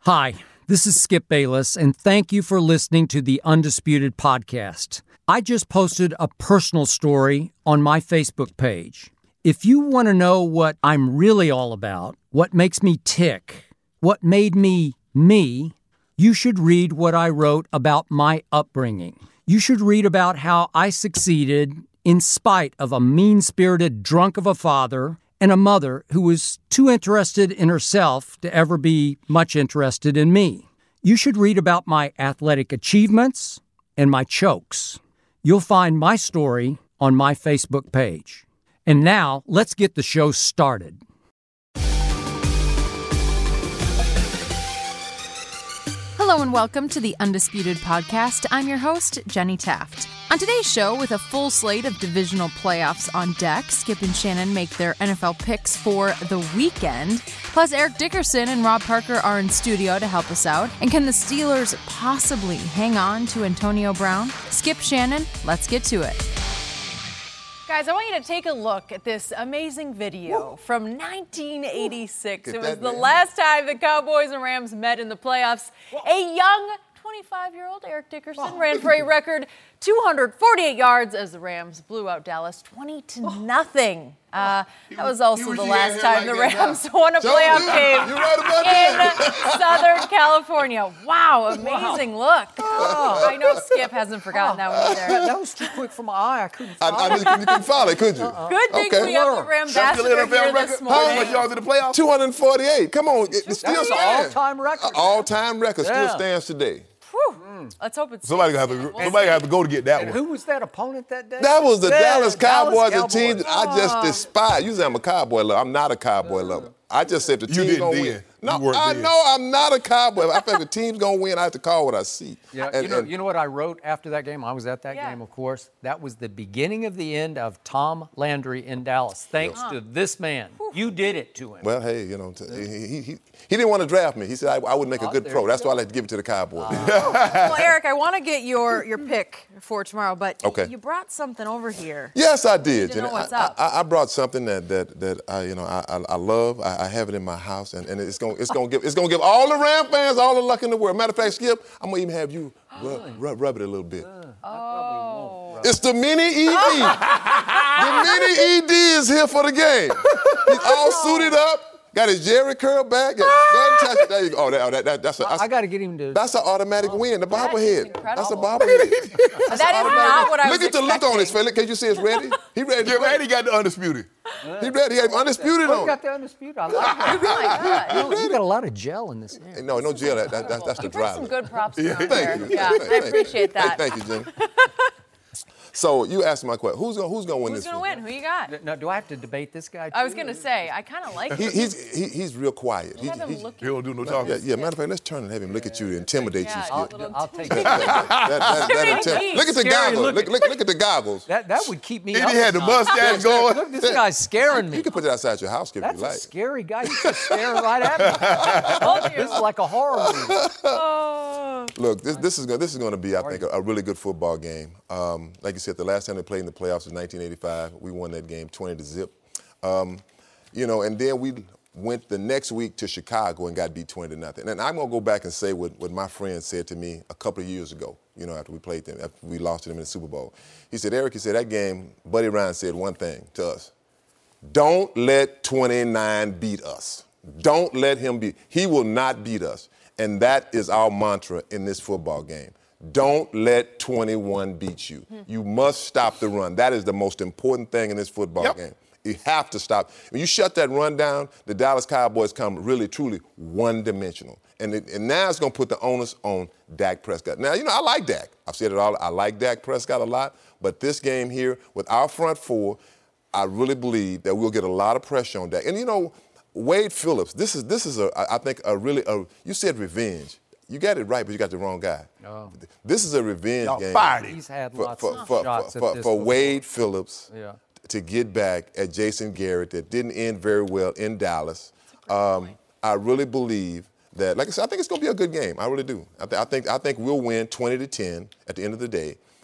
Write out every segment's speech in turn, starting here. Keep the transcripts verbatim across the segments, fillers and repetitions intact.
Hi, this is Skip Bayless, and thank you for listening to the Undisputed Podcast. I just posted a personal story on my Facebook page. If you want to know what I'm really all about, what makes me tick, what made me me, you should read what I wrote about my upbringing. You should read about how I succeeded in spite of a mean-spirited drunk of a father and a mother who was too interested in herself to ever be much interested in me. You should read about my athletic achievements and my chokes. You'll find my story on my Facebook page. And now, let's get the show started. Hello and welcome to the Undisputed Podcast. I'm your host, Jenny Taft. On today's show, with a full slate of divisional playoffs on deck, Skip and Shannon make their N F L picks for the weekend. Plus, Eric Dickerson and Rob Parker are in studio to help us out. And can the Steelers possibly hang on to Antonio Brown? Skip, Shannon, let's get to it. Guys, I want you to take a look at this amazing video Woo. from nineteen eighty-six. Woo. It was the man. last time the Cowboys and Rams met in the playoffs. Whoa. A young twenty-five-year-old Eric Dickerson oh. ran for a record two hundred forty-eight yards as the Rams blew out Dallas twenty to oh. nothing. Uh, that was also was the last time like the Rams won a playoff game right in Southern California. Wow, amazing wow. look. Oh, I know Skip hasn't forgotten oh. that one either. That was too quick for my eye. I couldn't follow I, I mean, you couldn't follow it, could you? Uh-uh. Good thing okay. we have the Rambassador here this morning. How much yards in the playoffs? two hundred forty-eight. Come on, it still That's stands. an all-time record. An all-time record yeah. still stands today. Mm. Let's hope it's somebody have to. We'll somebody have to go to get that and one. Who was that opponent that day? That was the yeah, Dallas Cowboys, Dallas a team Cowboys. that I just despise. Usually I'm a Cowboy lover. I'm not a Cowboy lover. I just said the You team's didn't gonna then. win. No, You weren't I then. know I'm not a Cowboy. I think the team's gonna win. I have to call what I see. Yeah, and, you know, and, you know what I wrote after that game? I was at that yeah. game, of course. That was the beginning of the end of Tom Landry in Dallas. Thanks yeah. to this man. Whew. You did it to him. Well, hey, you know, t- he, he, he, he didn't want to draft me. He said I, I would make a Oh, good pro. That's go. why I like to give it to the Cowboys. Uh, well, Eric, I want to get your, your pick for tomorrow, but okay. you brought something over here. Yes, I did. You know what's I, up. I, I brought something that that that I you know I I, I love. I, I have it in my house, and, and it's gonna it's gonna give it's gonna give all the Ram fans all the luck in the world. Matter of fact, Skip, I'm gonna even have you rub, rub, rub it a little bit. Uh, oh. It's the mini E D. The mini E D is here for the game. He's all suited up. Got his Jerry curl back. Got, touch it. There you go. Oh, that, oh, that, that, that's a, I, I got to get him to. That's an automatic win. The bobblehead. That's a bobblehead. That is not what I was Look at the look on his face. Can you see it's ready? He ready. Get ready. He got the undisputed. He ready. He got undisputed Oh, on. you got the undisputed. I like that. Oh, my God. You, know, you got a lot of gel in this hand. No, no gel. That, that, that, that's the You brought dry. some look. good props Yeah, around thank here. you. Yeah, Thank- I thank- appreciate that. Thank, thank you, Jim. So you asked my question. Who's gonna Who's gonna win Who's this? going to win? Who you got? Now, do I have to debate this guy? I was too? going to say, I kind of like He, him. he's he, he's real quiet. He, Have him he's- looking. He don't do no talking. yeah, yeah. Matter of fact, let's turn and have him look at you to intimidate Yeah, you, I'll, Skip. little- I'll take That, it. that, that, that, that intim- look at the Scary goggles. looking. Look, look, look at the goggles. That that would keep me. And up he had at the night. mustache going. Look, this guy's scaring me. You can put it outside your house, Skip, if That's you a like. scary guy. He's just staring right at me. Told you. This is like a horror movie. Oh. Look, this, this is going this is going to be, I think, a, a really good football game. Um, like you said, the last time they played in the playoffs was nineteen eighty-five. We won that game twenty to zip. Um, you know, and then we went the next week to Chicago and got beat twenty to nothing. And I'm going to go back and say what, what my friend said to me a couple of years ago, you know, after we played them, after we lost to them in the Super Bowl. He said, Eric, he said, that game, Buddy Ryan said one thing to us. Don't let twenty-nine beat us. Don't let him beat. He will not beat us. And that is our mantra in this football game. Don't let twenty-one beat you. Hmm. You must stop the run. That is the most important thing in this football Yep. game. You have to stop. When you shut that run down, the Dallas Cowboys come really, truly one-dimensional. And, it, and now it's going to put the onus on Dak Prescott. Now, you know, I like Dak. I've said it all. I like Dak Prescott a lot. But this game here, with our front four, I really believe that we'll get a lot of pressure on Dak. And, you know, Wade Phillips, this is, this is a, I think, a really, a, you said revenge. You got it right, but you got the wrong guy. Oh. This is a revenge Y'all game. fired him. He's had For, lots for, of for, shots for, at for, this for football. Wade Phillips Yeah. to get back at Jason Garrett that didn't end very well in Dallas. Um, I really believe that, like I said, I think it's going to be a good game. I really do. I, th- I think I think we'll win twenty to ten at the end of the day.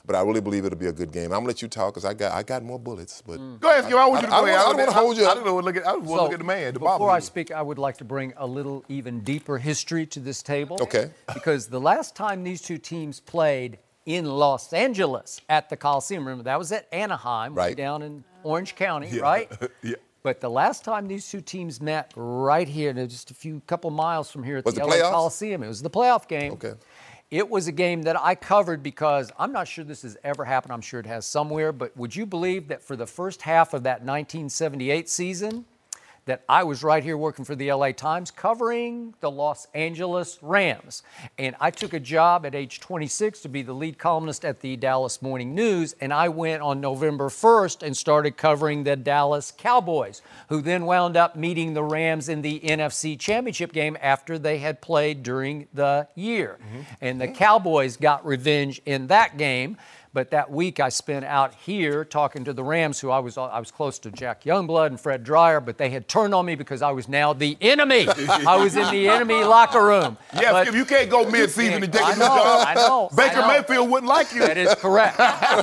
but I really believe it'll be a good game. I'm gonna let you talk because I got I got more bullets. But Mm. Go ahead, Skip. I want you to I, go I, ahead. I don't want to hold you I up. don't know. Look at. I want to So, look at the man. The before Bible I reader. speak, I would like to bring a little even deeper history to this table. Okay. Because the last time these two teams played in Los Angeles at the Coliseum, remember that was at Anaheim, way Right. down in Orange County, Yeah. right? Yeah. But the last time these two teams met right here, just a few couple miles from here at Was the it L A playoffs? Coliseum, it was the playoff game. Okay. It was a game that I covered because I'm not sure this has ever happened. I'm sure it has somewhere. But would you believe that for the first half of that nineteen seventy-eight season, that I was right here working for the L A Times covering the Los Angeles Rams. And I took a job at age twenty-six to be the lead columnist at the Dallas Morning News, and I went on November first and started covering the Dallas Cowboys, who then wound up meeting the Rams in the N F C Championship game after they had played during the year. Mm-hmm. And the Cowboys got revenge in that game. But that week I spent out here talking to the Rams, who I was I was close to Jack Youngblood and Fred Dreyer, but they had turned on me because I was now the enemy. I was in the enemy locker room. Yeah, but, Skip, you can't go mid-season and take I a new know, job. I know. Baker I know. Mayfield wouldn't like you. That is correct.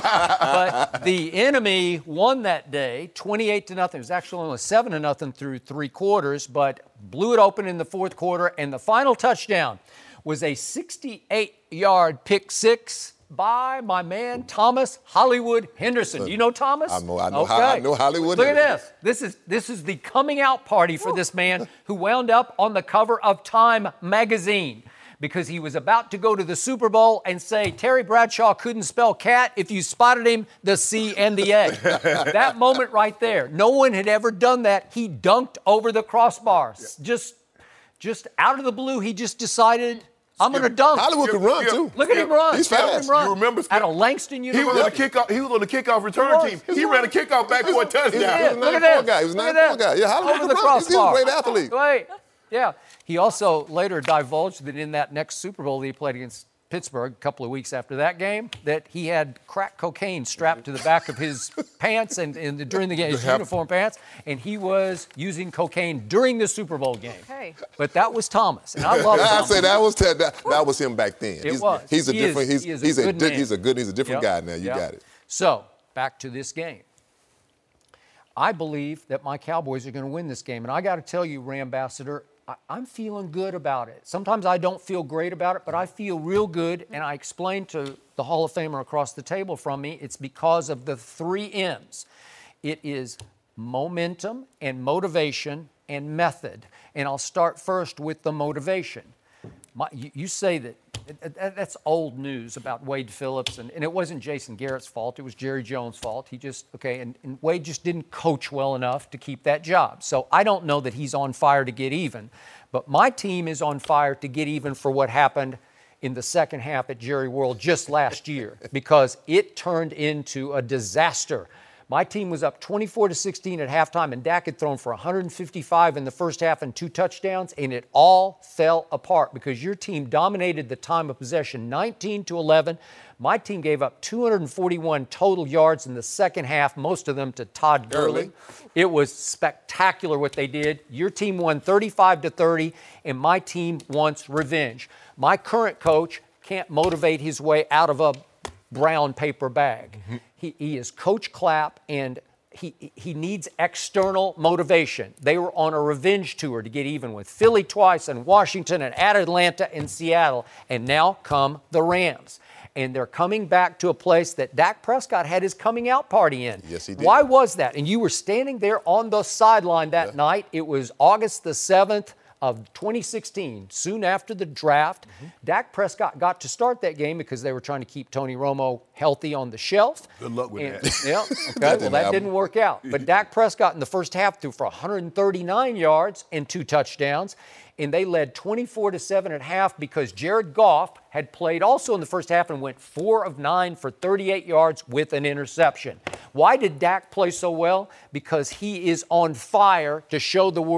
But the enemy won that day, twenty-eight to nothing. It was actually only seven to nothing through three quarters, but blew it open in the fourth quarter, and the final touchdown was a sixty-eight-yard pick six by my man Thomas Hollywood Henderson. Do you know Thomas? I know- I know okay. Ho- I know Hollywood Look at Henderson. this. This is this is the coming out party for this man who wound up on the cover of Time magazine because he was about to go to the Super Bowl and say Terry Bradshaw couldn't spell cat. If you spotted him, the C and the A. That moment right there. No one had ever done that. He dunked over the crossbar. Yeah. Just, just out of the blue, he just decided, I'm going to dunk. Hollywood can run, too. Look at him run. He's Look at fast. him run. You remember, Skip? At a Langston He University. was on the kickoff. He was on the kickoff return He was. team. He He was. ran a kickoff back for a touchdown. He was Yeah, a look at nine-point this. guy. He was a Look at nine-point this. guy. Yeah, Hollywood Over can the run. He's- he's a crossbar. great athlete. Wait. Yeah. He also later divulged that in that next Super Bowl that he played against Pittsburgh a couple of weeks after that game, that he had crack cocaine strapped to the back of his pants and, and during the game, his uniform pants, and he was using cocaine during the Super Bowl game. Okay. But that was Thomas, and I love I Thomas. say that was that, that, that was him back then. It he's, was. He's a He different. is- he's he is a he's a, good di- man. he's a good. He's a different Yep. guy now. You Yep. got it. So back to this game. I believe that my Cowboys are going to win this game, and I got to tell you, Rambassador, I, I'm feeling good about it. Sometimes I don't feel great about it, but I feel real good, and I explained to the Hall of Famer across the table from me, it's because of the three M's. It is momentum and motivation and method, and I'll start first with the motivation. My, you, you say that, that that's old news about Wade Phillips, and, and it wasn't Jason Garrett's fault. It was Jerry Jones' fault. He just, okay, and, and Wade just didn't coach well enough to keep that job. So I don't know that he's on fire to get even, but my team is on fire to get even for what happened in the second half at Jerry World just last year because it turned into a disaster. My team was up twenty-four to sixteen at halftime, and Dak had thrown for one hundred fifty-five in the first half and two touchdowns, and it all fell apart because your team dominated the time of possession nineteen to eleven. My team gave up two hundred forty-one total yards in the second half, most of them to Todd Gurley. It was spectacular what they did. Your team won thirty-five to thirty, and my team wants revenge. My current coach can't motivate his way out of a brown paper bag. Mm-hmm. He, he is Coach Clapp, and he, he needs external motivation. They were on a revenge tour to get even with Philly twice and Washington and at Atlanta and Seattle, and now come the Rams. And they're coming back to a place that Dak Prescott had his coming out party in. Yes, he did. Why was that? And you were standing there on the sideline that yeah. night. It was August the seventh of twenty sixteen, soon after the draft. Mm-hmm. Dak Prescott got to start that game because they were trying to keep Tony Romo healthy on the shelf. Good luck with and, that. Yeah, okay, well, that didn't work out. But Dak Prescott in the first half threw for one hundred thirty-nine yards and two touchdowns, and they led twenty-four to seven at half because Jared Goff had played also in the first half and went four of nine for thirty-eight yards with an interception. Why did Dak play so well? Because he is on fire to show the world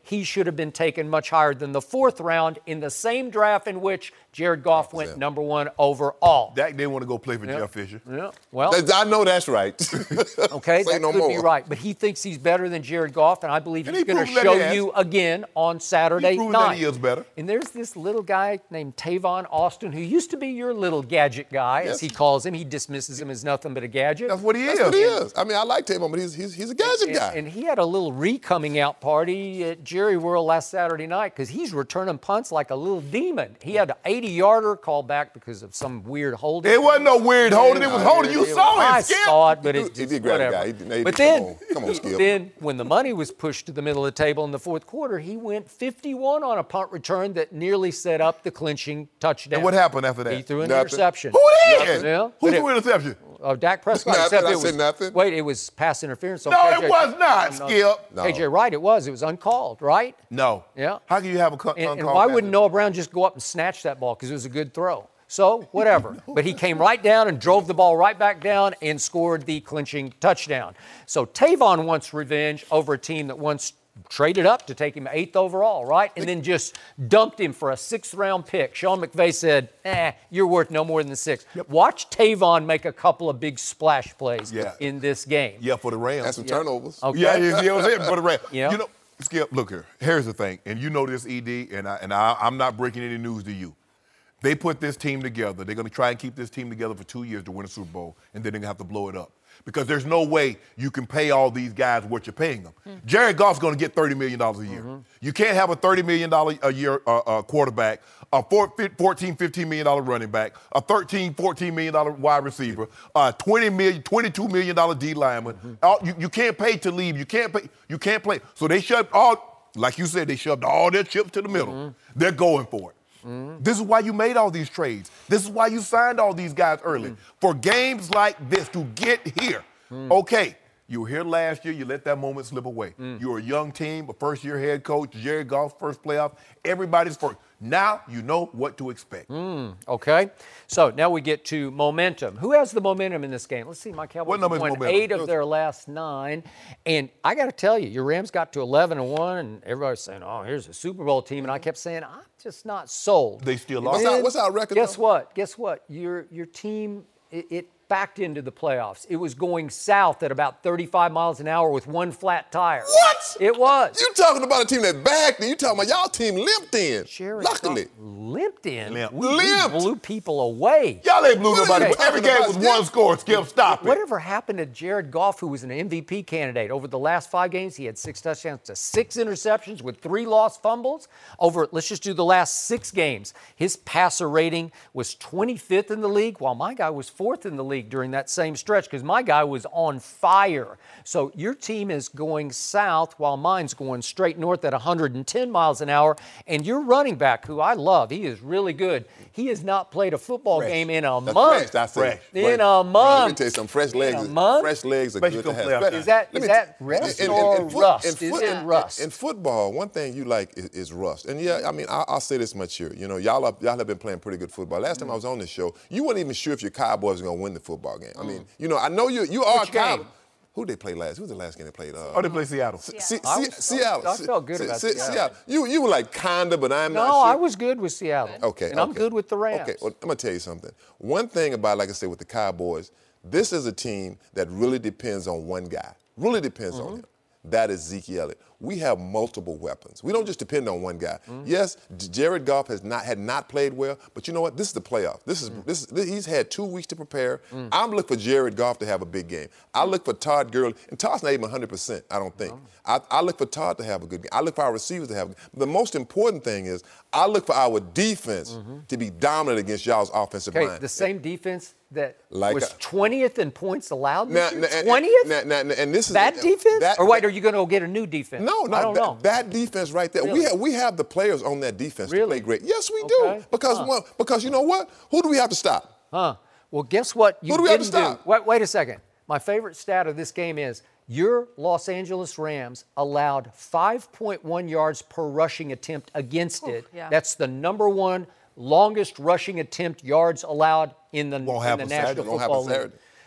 he should have been taken much higher than the fourth round in the same draft in which Jared Goff went number one overall. Dak didn't want to go play for Yeah. Jeff Fisher. Yeah. Well, I know that's right. okay, Say that no could more. be right. But he thinks he's better than Jared Goff, and I believe And he's he going to proven that show he has. you again on Saturday He's proven night. that he is better. And there's this little guy named Tavon Austin who used to be your little gadget guy, Yes. as he calls him. He dismisses him as nothing but a gadget. That's what he That's is. what he is. I mean, I like Tavon, but he's he's he's a gadget And, guy. and he had a little re-coming out party at Jerry World last Saturday night because he's returning punts like a little demon. He had an eighty-yarder called back because of some weird holding. It wasn't no weird holding. It was Nah, holding. You It- saw I it, Skip. saw it, but He it did- he just, did grab the whatever. guy. He did- he- but come then, on. Come on, Skip. then when the money was pushed to the middle of the table in the fourth quarter, he went fifty-one on a punt return that nearly set up the clinching touchdown. And what happened after that? He threw an Nothing. interception. Who did? Yeah. Who But it- threw interception? Uh, Dak Prescott. Nothing. except I it said was, nothing. Wait, it was pass interference. on No, K J. it was not, No. Skip. No. K J Wright, it was. It was uncalled, right? No. Yeah. How can you have a co- And, and uncalled why pass wouldn't Noah Brown just go up and snatch that ball? Because it was a good throw. So, whatever. But he came right down and drove the ball right back down and scored the clinching touchdown. So Tavon wants revenge over a team that once traded up to take him eighth overall, right? And then just dumped him for a sixth round pick. Sean McVay said, eh, you're worth no more than six. Watch Tavon make a couple of big splash plays Yeah. in this game. Yeah, for the Rams. That's some turnovers. Okay. Yeah, yeah, yeah, I was saying for the Rams. Yeah. You know, Skip, look here. Here's the thing, and you know this, E D, and I, and I, I'm not breaking any news to you. They put this team together. They're going to try and keep this team together for two years to win a Super Bowl, and then they're going to have to blow it up. Because there's no way you can pay all these guys what you're paying them. Mm. Jared Goff's going to get thirty million dollars a year. Mm-hmm. You can't have a thirty million dollars a year uh, uh, quarterback, a fourteen, fifteen million dollars running back, a thirteen, fourteen million dollars wide receiver, a twenty million, twenty-two million dollars D lineman. Mm-hmm. All, you, you can't pay to leave. You can't pay. You can't play. So they shoved all, like you said, they shoved all their chips to the middle. Mm-hmm. They're going for it. Mm-hmm. This is why you made all these trades. This is why you signed all these guys early. Mm-hmm. For games like this to get here. Mm. Okay, you were here last year. You let that moment slip away. Mm. You were a young team, a first-year head coach, Jared Goff, first playoff. Everybody's first. Now you know what to expect. Mm, okay, so now we get to momentum. Who has the momentum in this game? Let's see, my Cowboys What number is won momentum? eight of their last nine, and I got to tell you, your Rams got to eleven and one, and everybody's saying, "Oh, here's a Super Bowl team," and I kept saying, "I'm just not sold." They still And are. What's our, then, what's our record? Guess though? what? Guess what? Your your team it, it backed into the playoffs. It was going south at about thirty-five miles an hour with one flat tire. What? It was. You talking about a team that backed, and you talking about y'all team limped in. Jared Luckily. Goff limped in. Limp. We, we Limped. blew people away. Y'all ain't blew What are nobody. you Every talking game about, was Skip? one score. Skip, stop it. Whatever happened to Jared Goff, who was an M V P candidate? Over the last five games, he had six touchdowns to six interceptions with three lost fumbles. Over, let's just do the last six games. His passer rating was twenty-fifth in the league, while my guy was fourth in the league during that same stretch because my guy was on fire. So your team is going south while mine's going straight north at one hundred ten miles an hour. And your running back, who I love, he is really good. He has not played a football Fresh. game in a That's month. fresh, that's Fresh. it. In Fresh. a Let me month. tell you something. Fresh legs, a is- month? fresh legs are Especially good to come have. playoff Is that- Let is me that t- rust in- in- or in foot- rust? in Is foot- it in- rust? In football, one thing you like is, is rust. And yeah, I mean, I, I'll say this much here. You know, y'all have, y'all have been playing pretty good football. Last time I was on this show, you weren't even sure if your Cowboys were going to win the football game. I mean, you know, I know you you are Which a Cowboy. game? Who they play last? Who was the last game they played? Uh, Oh, they play Seattle. Se- Se- I was- Seattle. I felt good about Se- Seattle. You you were like kinda, but I'm not No, sure. I was good with Seattle. Okay. And I'm okay. good with the Rams. Okay, well, I'm going to tell you something. One thing about, like I said, with the Cowboys, this is a team that really depends on one guy. Really depends Mm-hmm. on him. That is Zeke Elliott. We have multiple weapons. We don't just depend on one guy. Mm-hmm. Yes, J- Jared Goff has not had not played well, but you know what? This is the playoffs. This is Mm. this is this, he's had two weeks to prepare. I'm looking for Jared Goff to have a big game. I look for Todd Gurley, and Todd's not even one hundred percent. I don't think. I, I look for Todd to have a good game. I look for our receivers to have. A, the most important thing is I look for our defense to be dominant against y'all's offensive Okay, line. the same defense that Like was a- twentieth in points allowed Now- this now- year? and- twentieth? now- now- now- and this is That defense? that- or wait, are you going to go get a new defense? No, no, I don't that, know. that defense right there. Really? We have we have the players on that defense to Really? play great. Yes, we Okay. do. Because Huh. one, because you know what? Who do we have to stop? Huh. Well, guess what you Who do we have to didn't do? stop? Wait, wait a second. My favorite stat of this game is your Los Angeles Rams allowed five point one yards per rushing attempt against it. yeah. That's the number one longest rushing attempt yards allowed in the, Won't in happen the Saturday. National Won't happen Football League. Saturday.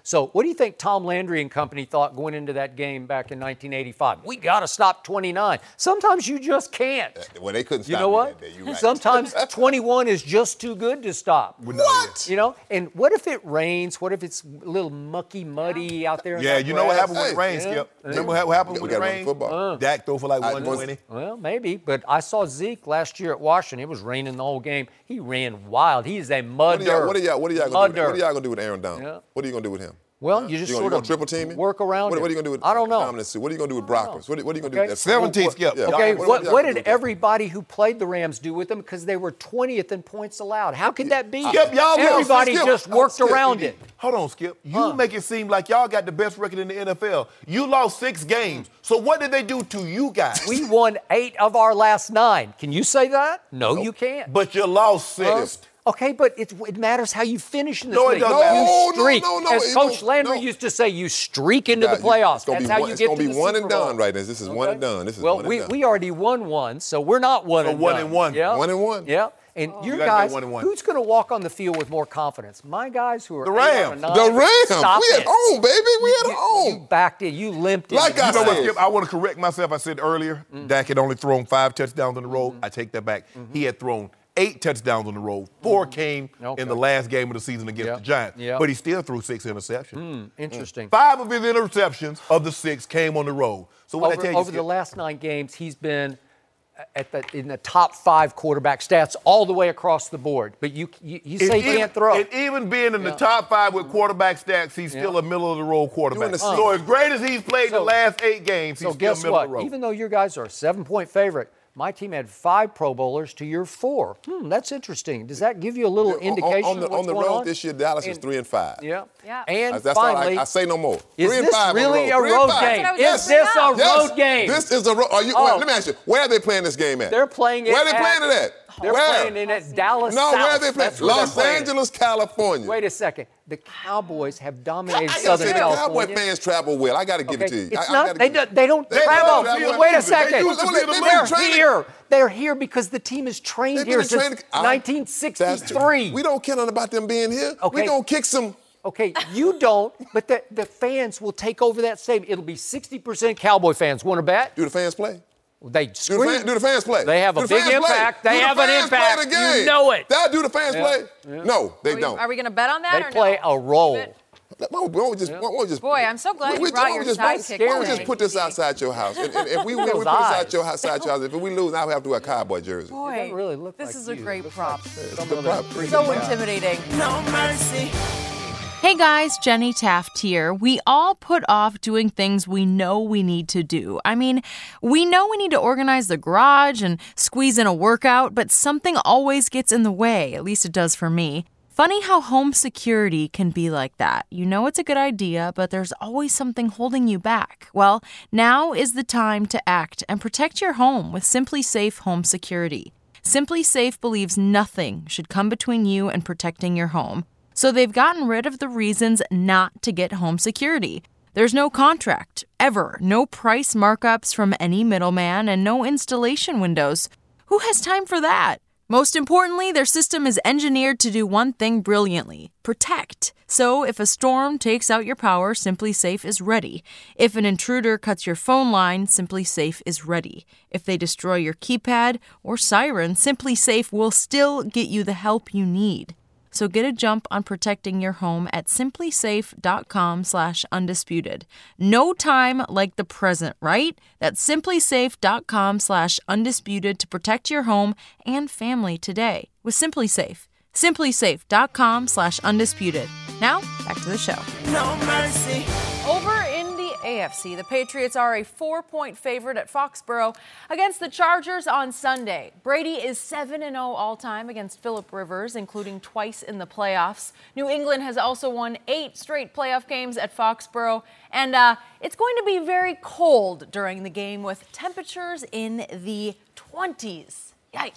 So what do you think Tom Landry and company thought going into that game back in nineteen eighty-five? We got to stop twenty-nine. Sometimes you just can't. Well, they couldn't stop you know what? That day. You're right. Sometimes twenty-one is just too good to stop. What? You know? And what if it rains? What if it's a little mucky, muddy out there? In Yeah, that you know what grass? happened when it rains, Yeah. Skip? Remember what happened We when got it to run rained? football. Uh. Dak threw for like I- one twenty. Well, maybe, but I saw Zeke last year at Washington. It was raining the whole game. He ran wild. He is a What are mudder. y'all, what are y'all, what are y'all going to do? Mudder. What are y'all going to do with Aaron Donald? Yeah. What are you going to do with him? Well, you You just gonna, sort you gonna of triple team him? work around What, it. what are you going to do with I don't know. dominancy? What are you going to do with Broncos? What, what are you going to Okay. do with that? seventeen, Skip. Yeah. Okay, What- what, what y'all what gonna do did with that? everybody who played the Rams do with them? Because they were twentieth in points allowed. How could that be? Skip, y'all lost. Everybody Skip, just oh, worked Skip, around you- it. Hold on, Skip. You Huh. make it seem like y'all got the best record in the N F L. You lost six games. So what did they do to you guys? We won eight of our last nine. Can you say that? No, you can't. But you lost six. Huh? Okay, but it, it matters how you finish in this No, it league. doesn't You matter. No, no, streak. no, no, As it Coach don't- Landry no. used to say, you streak into Guys, the playoffs. It's going That's to be how one, you it's get gonna to be the one Super and Bowl. done right now. This is one and done. This is well, one we, and done. we already won one, so we're not one So and one done. and one. Yeah. One and one. Yeah. And your You gotta guys, go one and one. who's going to walk on the field with more confidence? My guys who are The eight out Rams. of nine. The Rams. Stop We at it. home, baby. We at You- home. You backed in. You limped in. Like I You know what, said. Skip? I want to correct myself. I said earlier, Mm. Dak had only thrown five touchdowns on the road. I take that back. Mm-hmm. He had thrown eight touchdowns on the road. Four came Okay. in the last game of the season against Yep. the Giants. Yep. But he still threw six interceptions. Interesting. Five of his interceptions of the six came on the road. So what I Over, tell you, over the Skip, last nine games, he's been at the in the top five quarterback stats all the way across the board. But you you, you say and he even- can't throw. And even being in the Yeah. top five with quarterback stats, he's still Yeah. a middle of the road quarterback. Doing the So same. as great as he's played So- the last eight games, he's so still guess middle what? of the road. Even though you guys are a seven-point favorite, my team had five Pro Bowlers to your four. Hmm, that's interesting. Does that give you a little On- indication on, the, of what's on the going road on? this year, Dallas is And- three and five. Yeah. Yeah. And That's finally, all I, I say no more. is three and this five really on a the road. road Three and five. game? That's what I was Is gonna this bring a up. Yes. road game? This is a road. Are you? Oh. Wait, let me ask you. Where are they playing this game at? They're playing it Where are they at- playing it at? They're Where? playing it at Dallas No, South. where are they playing? That's where they're Los playing it. Angeles, California. Wait a second. The Cowboys have dominated I gotta Southern say, the California. Cowboy fans travel well. I got to give it to you. It's I, I not. gotta They, give do, it- they don't They travel. don't travel. Wait a They second. use the- they've been They're training- here. They're here because the team is trained They've here been since training- I- nineteen That's sixty-three. true. We don't care nothing about them being here. Okay. We gonna kick some. Okay, you don't, but the, the fans will take over that stadium. It'll be sixty percent Cowboy fans. Want to bet? Do the fans play? They Do the, scream. fan, do the fans play? They have a Do the big fans play? impact. They Do the have an fans play impact. the game? You know it. That, do the fans Yeah. play? Yeah. No, they Are we, don't. are we going to bet on that They or play no? a role. Leave it? Why don't we- why don't we just, why don't we just, Boy, I'm so glad we- you brought why don't your we just- sidekick Why don't we today. just put this outside your house? And, and if we win, we Those put this eyes. out your, outside your house. If we lose, now we have to wear a cowboy jersey. Boy, doesn't really look this like is a you. great Looks prop. Some The other prop- freaking So guy. intimidating. No mercy. Hey guys, Jenny Taft here. We all put off doing things we know we need to do. I mean, we know we need to organize the garage and squeeze in a workout, but something always gets in the way, at least it does for me. Funny how home security can be like that. You know it's a good idea, but there's always something holding you back. Well, now is the time to act and protect your home with Simply Safe Home Security. Simply Safe believes nothing should come between you and protecting your home. So they've gotten rid of the reasons not to get home security. There's no contract, ever, no price markups from any middleman, and no installation windows. Who has time for that? Most importantly, their system is engineered to do one thing brilliantly: protect. So if a storm takes out your power, Simply Safe is ready. If an intruder cuts your phone line, Simply Safe is ready. If they destroy your keypad or siren, Simply Safe will still get you the help you need. So get a jump on protecting your home at simplysafe.com slash undisputed. No time like the present, right? That's simplysafe.com slash undisputed to protect your home and family today with Simply Safe. simplysafe.com slash undisputed. Now, back to the show. No mercy. Over in the A F C, the Patriots are a four-point favorite at Foxborough against the Chargers on Sunday. Brady is seven and oh all-time against Phillip Rivers, including twice in the playoffs. New England has also won eight straight playoff games at Foxborough, and uh, it's going to be very cold during the game with temperatures in the twenties. Yikes.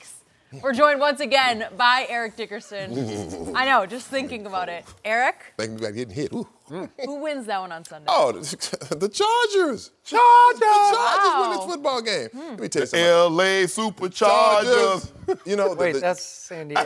We're joined once again by Eric Dickerson. I know, just thinking about it. Eric? Thinking about getting hit. Ooh. Who wins that one on Sunday? Oh, the, the Chargers. Chargers. The Chargers Wow. win this football game. Hmm. Let me tell you something. L A Superchargers. You know, the, Wait, the, that's San Diego.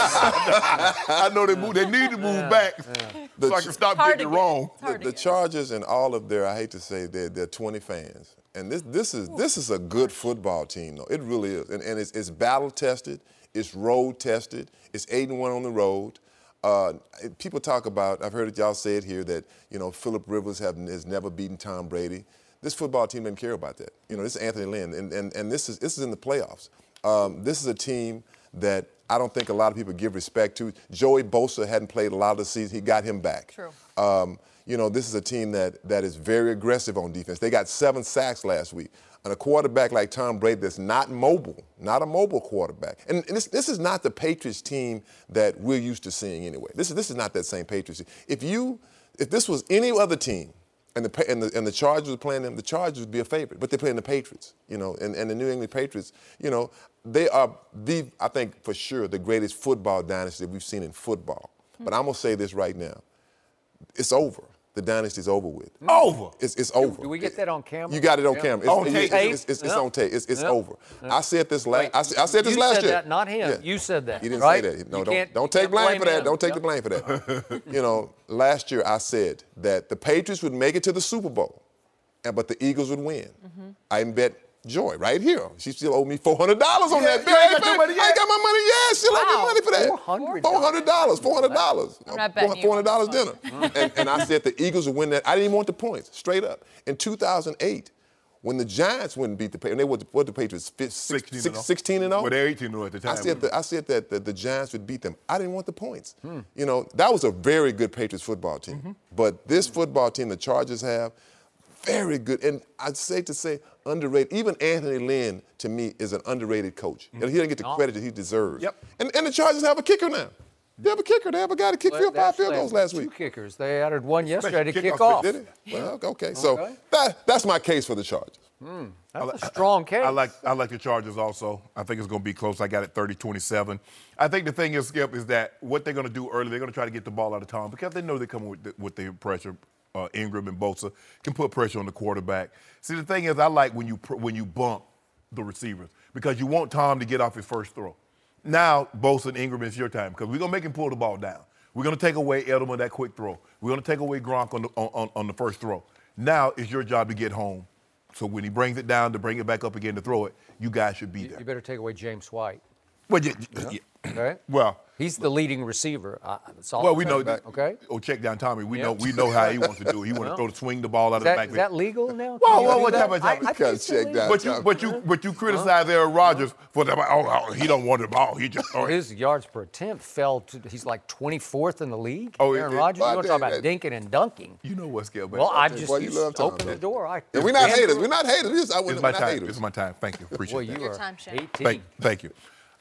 I know they move. They need to move back The so I can stop Hard getting to it get. wrong. It's hard the to get. Chargers and all of their, I hate to say, they're, they're twenty fans. And this this is this is a good football team, though. It really is. And, and it's, it's battle tested. It's road tested. It's eight and one on the road. Uh, people talk about, I've heard it, y'all say it here, that, you know, Phillip Rivers have, has never beaten Tom Brady. This football team doesn't care about that. You know, this is Anthony Lynn, and, and, and this is this is in the playoffs. Um, this is a team that I don't think a lot of people give respect to. Joey Bosa hadn't played a lot of the season. He got him back. True. Um, you know, this is a team that that is very aggressive on defense. They got seven sacks last week. And a quarterback like Tom Brady that's not mobile, not a mobile quarterback. And, and this, this is not the Patriots team that we're used to seeing anyway. This is this is not that same Patriots team. If you, if this was any other team, and the and the, and the Chargers were playing them, the Chargers would be a favorite. But they're playing the Patriots, you know, and, and the New England Patriots, you know, they are the, I think for sure, the greatest football dynasty that we've seen in football. But I'm gonna say this right now, it's over. The dynasty's over with. Over. It's, it's over. Do we get that on camera? You got it on Yeah. camera. It's, On it's, tape. it's, it's, it's Yeah. on tape. It's, it's Yeah. over. Yeah. I said this last. Wait, I, said- I said this you last said year. that, not him. Yeah. You said that. He didn't right? say that. No, You don't can't- don't you take can't blame for that. him. Don't take Yep. the blame for that. You know, last year I said that the Patriots would make it to the Super Bowl, and but the Eagles would win. Mm-hmm. I bet Joy right here. She still owed me four hundred dollars on Yeah, that. you ain't got Hey, your man, money I ain't yet? got my money yet. Still owe Wow. me money for that. four hundred Four hundred dollars. Four hundred dollars. I'm not betting you Four hundred dollars on dinner. this and, and I said the Eagles would win that. I didn't even want the points. Straight up. In two thousand eight, when the Giants wouldn't beat the Patriots, they were what the Patriots fifth, six, sixteen and six, oh. sixteen and oh. Well, they're eighteen and oh at the time. I said that I said that the, the Giants would beat them. I didn't want the points. You know, that was a very good Patriots football team. But this football team the Chargers have, very good. And I'd say to say underrated. Even Anthony Lynn, to me, is an underrated coach. And he doesn't get the credit that he deserves. Yep. And, and the Chargers have a kicker now. They have a kicker. They have a guy to kick Well, field five actually, field goals last two week. kickers. They added one yesterday to kick kickoff, off. Did it? Well, okay. So Okay. that, that's my case for the Chargers. That's a strong case. I like I like the Chargers also. I think it's going to be close. I got it thirty twenty-seven. I think the thing is, Skip, is that what they're going to do early, they're going to try to get the ball out of Tom because they know they come with the, with the pressure. Uh, Ingram and Bosa can put pressure on the quarterback. See, the thing is, I like when you when you bump the receivers because you want Tom to get off his first throw. Now, Bosa and Ingram, it's your time because we're going to make him pull the ball down. We're going to take away Edelman that quick throw. We're going to take away Gronk on the, on, on the first throw. Now it's your job to get home. So when he brings it down to bring it back up again to throw it, you guys should be You there. better take away James White. Well, yeah, yeah. Okay? well, He's the leading receiver. Uh, that's all well, I'm we know saying. that. Okay. Oh, check down Tommy. We Yeah. know we know how he wants to do it. He wants to Well, throw the swing the ball out Is of the that, back. is that legal now? Whoa, Can you whoa, do whoa, that? time out, time out. I- I You gotta think it's check illegal. that. But you, but you, but you criticize Aaron Rodgers for that. Oh, oh, he don't want the ball. He just. Oh, His yards per attempt fell to, he's like twenty-fourth in the league. Oh, Aaron it- it- Rodgers, you want to talk Boy, about that- dinking and dunking. you know what's Skip? Well, I just Boy, you you love Tom, opened the man. door. I, And we're not ran haters. through We're it. not haters. We just, I, It's we're my not time. haters. It's my time. Thank you. Appreciate Boy, that. you Your are time, Shane. eighteen. Thank, thank you.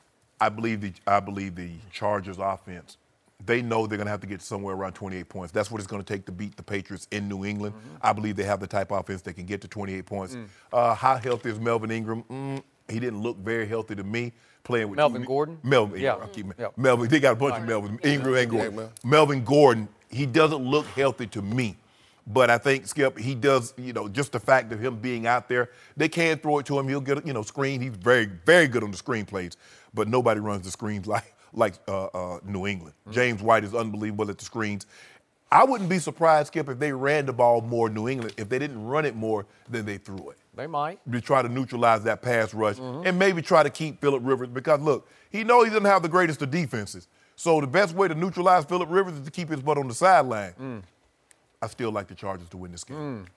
I believe the I believe the Chargers offense. They know they're going to have to get somewhere around twenty-eight points. That's what it's going to take to beat the Patriots in New England. Mm-hmm. I believe they have the type of offense that can get to twenty-eight points. Mm. Uh, how healthy is Melvin Ingram? Mm, he didn't look very healthy to me playing with Melvin two- Gordon? Melvin, Yeah. I keep- Yeah. Melvin. They got a bunch of Melvin. Ingram and Gordon. Yeah, man. Melvin Gordon. He doesn't look healthy to me. But I think, Skip, he does, you know, just the fact of him being out there, they can throw it to him. He'll get, you know, screen. He's very, very good on the screen plays. But nobody runs the screens like like uh, uh, New England. James White is unbelievable at the screens. I wouldn't be surprised, Skip, if they ran the ball more New England, if they didn't run it more than they threw it. They might. To try to neutralize that pass rush and maybe try to keep Phillip Rivers because, look, he knows he doesn't have the greatest of defenses. So the best way to neutralize Phillip Rivers is to keep his butt on the sideline. I still like the Chargers to win this game.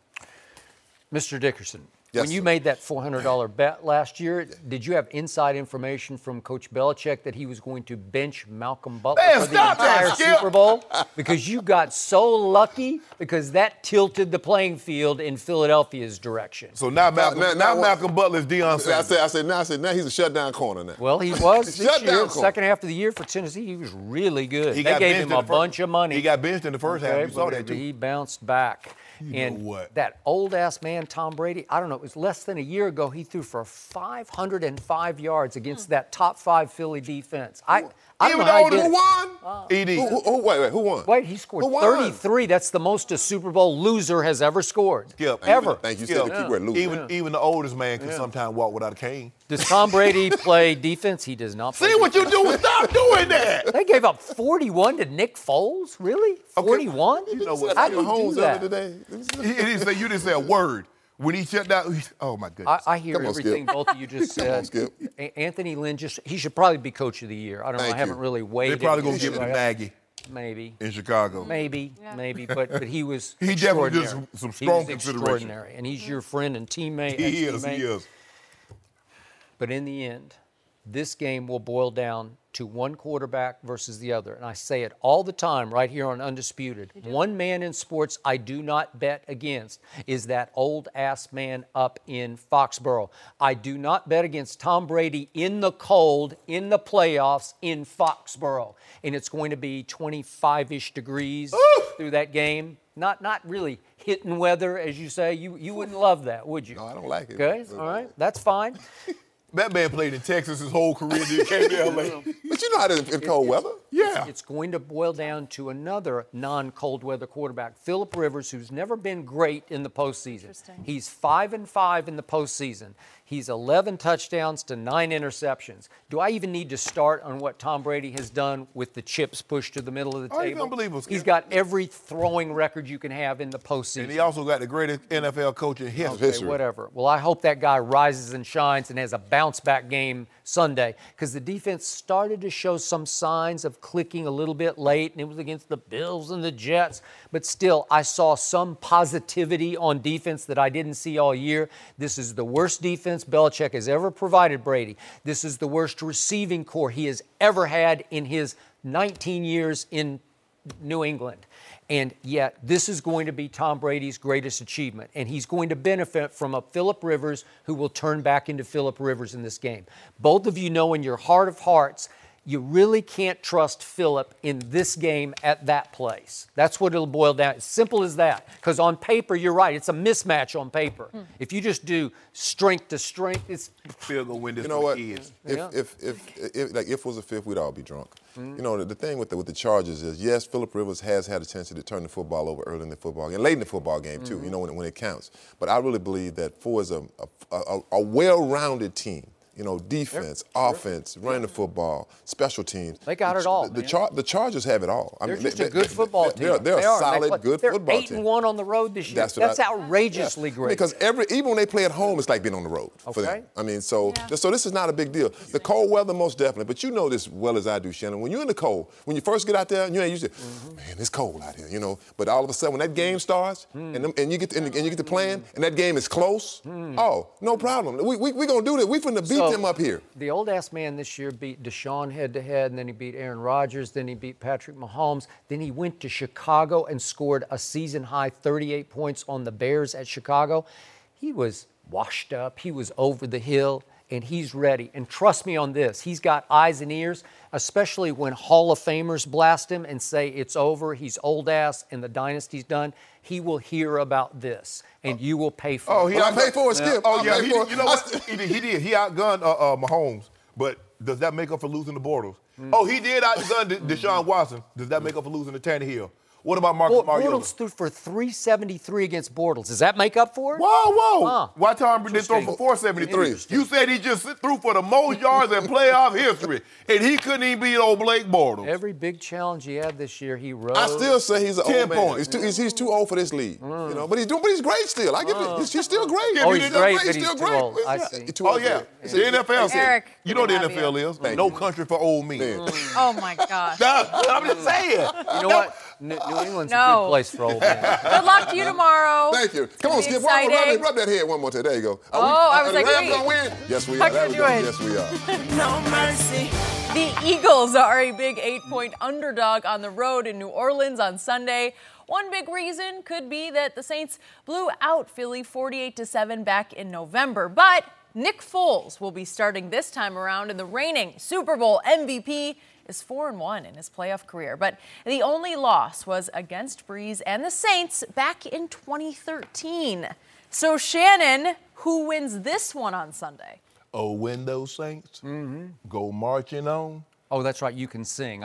Mister Dickerson, Yes, when you sir. made that four hundred dollars bet last year, did you have inside information from Coach Belichick that he was going to bench Malcolm Butler Man, for the stop that, entire Skip. Super Bowl? Because you got so lucky because that tilted the playing field in Philadelphia's direction. So now Malcolm, now- now, now what- Malcolm Butler is Deion I Sanders. said, I said, now I said, now he's a shutdown corner now. Well, he was this Shut year, down, the Cole. second half of the year for Tennessee. He was really good. He they got gave benched him in a the fir- bunch of money. He got benched in the first Okay, half. You saw but that too. He bounced back. You and know what? that old-ass man, Tom Brady, I don't know, it was less than a year ago, he threw for five hundred five yards against Hmm. that top five Philly defense. I, I don't Even know how he though did Who it. won? E D. Who, who, who, wait, wait, who won? Wait, he scored Who won? thirty-three. That's the most a Super Bowl loser has ever scored. Skip. Ever. Thank you. Yeah. Said the key word, loser. Even even the oldest man can sometimes walk without a cane. Does Tom Brady play defense? He does not play See what defense. you doing? Stop doing that. They gave up forty-one to Nick Foles? Really? forty-one? You know what? How do you Mahomes do that? earlier today. He, he didn't say, you didn't say a word. When he shut down, he, oh my goodness. I, I hear Come on, everything Skip. both of you just Come said. on, Skip. A- Anthony Lynn just, he should probably be coach of the year. I don't know. Thank I haven't you. really They weighed probably it. gonna give it to Nagy Maybe. in Chicago. Maybe, maybe, but but he was He definitely did extraordinary. some- some He strong was consideration. extraordinary, and he's your friend and teammate. He is, ex-teammate. he is. But in the end, this game will boil down to one quarterback versus the other. And I say it all the time right here on Undisputed. One man in sports I do not bet against is that old-ass man up in Foxborough. I do not bet against Tom Brady in the cold, in the playoffs, in Foxborough. And it's going to be twenty-five-ish degrees through that game. Not not really hitting weather, as you say. You, you wouldn't love that, would you? No, I don't like it. Okay, all right. That's fine. That man played in Texas his whole career. Then he came to L A. But you know how it is in cold weather. Yeah. It's going to boil down to another non-cold weather quarterback, Phillip Rivers, who's never been great in the postseason. Interesting. He's five and five in the postseason. He's eleven touchdowns to nine interceptions. Do I even need to start on what Tom Brady has done with the chips pushed to the middle of the Oh, he's table? unbelievable, Skip. He's got every throwing record you can have in the postseason. And he also got the greatest N F L coach in history. Okay, history. whatever. Well, I hope that guy rises and shines and has a bounce-back game Sunday, because the defense started to show some signs of clicking a little bit late, and it was against the Bills and the Jets. But still, I saw some positivity on defense that I didn't see all year. This is the worst defense Belichick has ever provided Brady. This is the worst receiving core he has ever had in his nineteen years in New England. And yet, this is going to be Tom Brady's greatest achievement. And he's going to benefit from a Phillip Rivers who will turn back into Phillip Rivers in this game. Both of you know in your heart of hearts, you really can't trust Phillip in this game at that place. That's what it'll boil down. It's simple as that. Because on paper, you're right. It's a mismatch on paper. Hmm. If you just do strength to strength, it's Still gonna win this You know for what? the kids. If, Yeah. if, if, if, like, if it was a fifth, we'd all be drunk. You know, the, the thing with the, with the Chargers is, yes, Phillip Rivers has had a chance to turn the football over early in the football game, late in the football game, too, you know, when, it- when it counts. But I really believe that Four is a, a, a, a well-rounded team. You know, defense, offense, running the football, special teams. They got The- it all, The, the, man. Char- the Chargers have it all. I they're mean, just they- a good they- football they're, team. They're, They a are. They solid, play- good they're football eight team. and one on the road this year. That's That's, what I- outrageously Yeah. great. Because every even when they play at home, it's like being on the road for Okay. them. I mean, so Yeah. so this is not a big deal. The cold weather, most definitely. But you know this well as I do, Shannon. When you're in the cold, when you first get out there, you ain't used to, man, it's cold out here, you know. But all of a sudden, when that game starts and, them, and you get to, and, and you get to playing, and that game is close, oh, no problem. We we we gonna do this. We finna beat So, them up here. The old ass man this year beat Deshaun head to head, and then he beat Aaron Rodgers, then he beat Patrick Mahomes. Then he went to Chicago and scored a season high thirty-eight points on the Bears at Chicago. He was washed up, he was over the hill, and he's ready. And trust me on this, he's got eyes and ears, especially when Hall of Famers blast him and say it's over, he's old ass, and the dynasty's done. He will hear about this, and you will pay for Oh, it. he Well, I outgun- paid for it, Skip. Oh I yeah, paid he, for it. you know I what? He did. He did. He outgunned uh, uh, Mahomes, but does that make up for losing the Bortles? Oh, he did outgun De- Deshaun Watson. Does that make up for losing the Tannehill? What about Marcus Bor- Mariota? Bortles threw for three seventy-three against Bortles. Does that make up for it? Whoa, whoa! Huh. Why Tom Brady didn't throw for Interesting. four seventy-three? Interesting. You said he just threw for the most yards in playoff history, and he couldn't even beat old Blake Bortles. Every big challenge he had this year, he rose. I still say he's an ten old man. points. He's too, he's, he's too old for this league, you know. But he's doing, but he's great still. I give it. He's, he's still great. Oh, he's He's great, but He's he's still too great. old. I Yeah, see. he's too Oh old for yeah, it. the N F L. Eric, you know what the good to N have F L you. is? No country for old men. Man. Oh my gosh. Nah, I'm just saying. You know what? New, New England's a No. good place for old men. Good luck to you tomorrow. Thank you. Come on, Be Skip. Rub, rub, exciting. that- rub that head one more time. There you go. Are Oh, I was are like, the Rams wait. gonna win? Yes, we I are. There can we do go. it. Yes, we are. No mercy. The Eagles are a big eight-point underdog on the road in New Orleans on Sunday. One big reason could be that the Saints blew out Philly forty-eight to seven back in November. But Nick Foles will be starting this time around, and the reigning Super Bowl M V P is four and one in his playoff career. But the only loss was against Breeze and the Saints back in twenty thirteen. So, Shannon, who wins this one on Sunday? Oh, when those Saints mm-hmm. go marching on. Oh, that's right. You can sing. I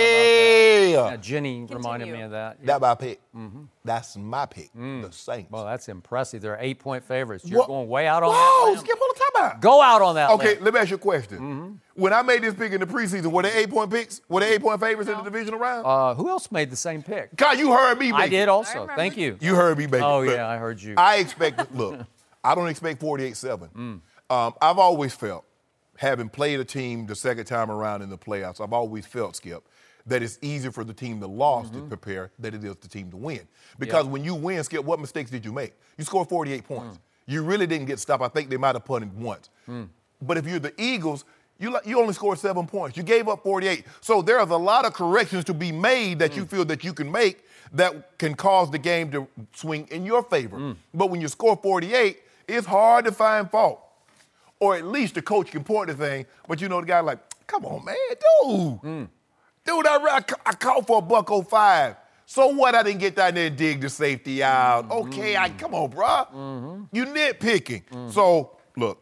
Yeah. yeah Jenny Continue. reminded me of that. Yeah. That's my pick. Mm-hmm. That's my pick. Mm. The Saints. Well, that's impressive. They're eight-point favorites. You're What? going way out on Whoa, that limb. Skip, what are you talking about? Go out on that Okay, limb. let me ask you a question. Mm-hmm. When I made this pick in the preseason, were they eight-point picks? Were they eight-point favorites in the divisional round? Uh, who else made the same pick? God, you heard me, baby. I did I also. remember. Thank you. You heard me, baby. Oh, Look, yeah, I heard you. I expect, look, I don't expect forty-eight seven. Mm. Um, I've always felt, having played a team the second time around in the playoffs, I've always felt, Skip, that it's easier for the team that lost Mm-hmm. to prepare than it is the team to win. Because Yeah. when you win, Skip, what mistakes did you make? You scored forty-eight points. Mm. You really didn't get stopped. I think they might have punted once. Mm. But if you're the Eagles, you, you only scored seven points. You gave up forty-eight. So there's a lot of corrections to be made that mm. you feel that you can make that can cause the game to swing in your favor. Mm. But when you score forty-eight, it's hard to find fault. Or at least the coach can point the thing, but you know the guy like, come on, man, dude. Mm. Dude, I, I, I called for a buck oh five. So what? I didn't get down there and dig the safety out. Mm-hmm. Okay, I come on, bruh. Mm-hmm. You nitpicking. Mm-hmm. So, look,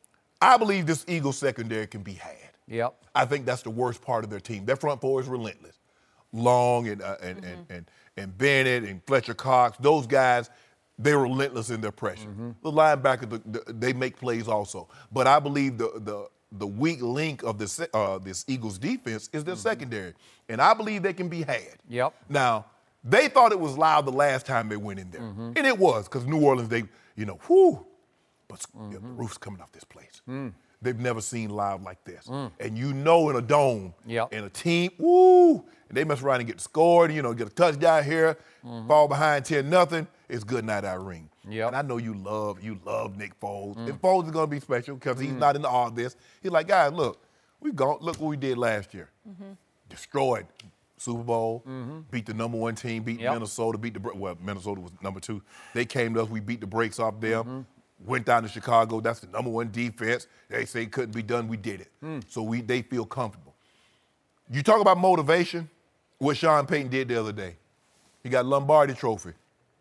I believe this Eagles secondary can be had. Yep. I think that's the worst part of their team. Their front four is relentless. Long and, uh, and, mm-hmm. and, and, and Bennett and Fletcher Cox, those guys, they're relentless in their pressure. Mm-hmm. The linebackers, the, the, they make plays also. But I believe the the, the weak link of this, uh, this Eagles defense is their mm-hmm. secondary. And I believe they can be had. Yep. Now, they thought it was loud the last time they went in there. Mm-hmm. And it was, because New Orleans, they, you know, whoo. But mm-hmm. yeah, the roof's coming off this place. Mm. They've never seen loud like this. Mm. And you know in a dome, yep. and a team, woo, and they mess around and get scored, you know, get a touchdown here, mm-hmm. fall behind ten nothing. It's good night, Irene. Yep. And I know you love you love Nick Foles. Mm. And Foles is going to be special because he's mm. not in all this. He's like, guys, look, we've gone, look what we did last year. Mm-hmm. Destroyed Super Bowl, mm-hmm. beat the number one team, beat yep. Minnesota, beat the, well, Minnesota was number two. They came to us, we beat the brakes off them. Mm-hmm. Went down to Chicago, that's the number one defense. They say it couldn't be done, we did it. Mm. So we they feel comfortable. You talk about motivation, what Sean Payton did the other day. He got Lombardi Trophy.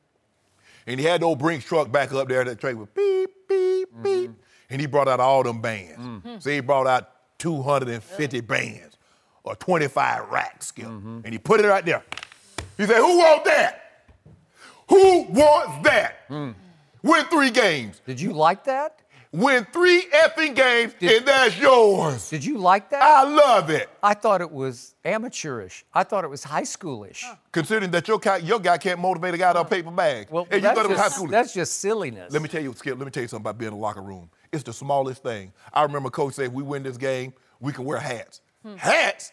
And he had the old Brinks truck back up there that track with beep, beep, mm-hmm. beep. And he brought out all them bands. Mm-hmm. So he brought out two hundred fifty bands or twenty-five racks, Skip. Mm-hmm. And he put it right there. He said, who wants that? Who wants that? Mm. Win three games. Did you like that? Win three effing games, did, and that's yours. Did you like that? I love it. I thought it was amateurish. I thought it was high schoolish. Huh. Considering that your guy, your guy can't motivate a guy to a paper bag. Well, and that's, you thought it was just, high schoolish. That's just silliness. Let me tell you, Skip, let me tell you something about being in the locker room. It's the smallest thing. I remember Coach said, if we win this game, we can wear hats. Hmm. Hats?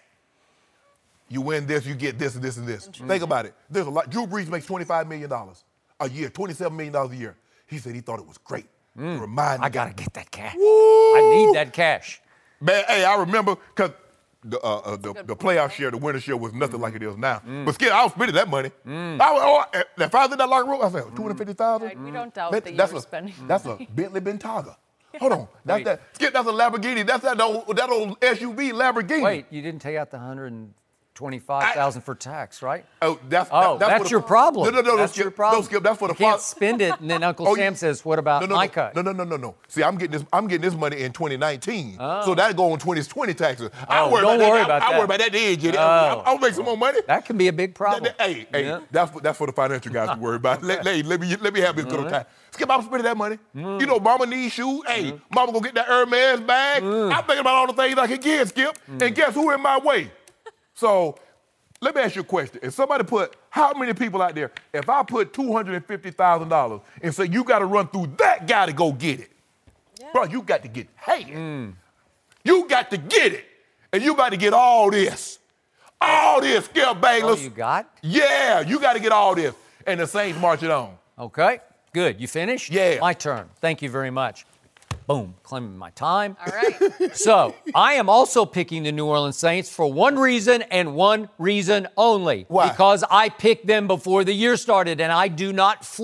You win this, you get this and this and this. Mm-hmm. Think about it. There's a lot. Drew Brees makes twenty-five million dollars a year, twenty-seven million dollars a year. He said he thought it was great. Mm. Remind I got to get that cash. Woo! I need that cash. Man, hey, I remember because the, uh, uh, the, the playoff share, the winter share was nothing mm. like it is now. Mm. But Skip, I was spending that money. Mm. I was, oh, if I was in that locker room, I said, two hundred fifty thousand dollars? Right, we don't doubt that, that you that's were a, spending That's money. a Bentley Bentayga. Hold on. That's that. Skip, that's a Lamborghini. That's that old, that old S U V Lamborghini. Wait, you didn't take out the one hundred twenty-five thousand dollars for tax, right? Oh, that's, oh, that, that's, that's your the, problem. No, no, no, that's Skip, your problem. No, Skip, that's for the you can't father. spend it, and then Uncle oh, Sam you, says, "What about no, no, my no, cut?" No, no, no, no, no. See, I'm getting this. I'm getting this money in twenty nineteen, oh. so that go on twenty twenty taxes. Oh, I worry don't about worry that. about I, that. I worry about that. Then, Jenny. Oh. I'll, I'll make some more money. That can be a big problem. That, that, hey, yeah. hey, that's for, that's for the financial guys to worry about. let, let, let me let me have this good old time. Skip, I'm spending that money. Mm. You know, Mama needs shoes. Hey, mm. Mama gonna get that Hermes bag. Mm. I'm thinking about all the things I can get, Skip. Mm. And guess who in my way? So. Let me ask you a question. If somebody put, how many people out there, if I put two hundred fifty thousand dollars and say you got to run through that guy to go get it, yeah. bro, you got to get paid. Mm. You got to get it. And you about to get all this. All this, Skip Bayless. Oh, you got? Yeah, you got to get all this. And the Saints march it on. Okay, good. You finished? Yeah. My turn. Thank you very much. Boom, claiming my time. All right. So I am also picking the New Orleans Saints for one reason and one reason only. Why? Because I picked them before the year started, and I do not flip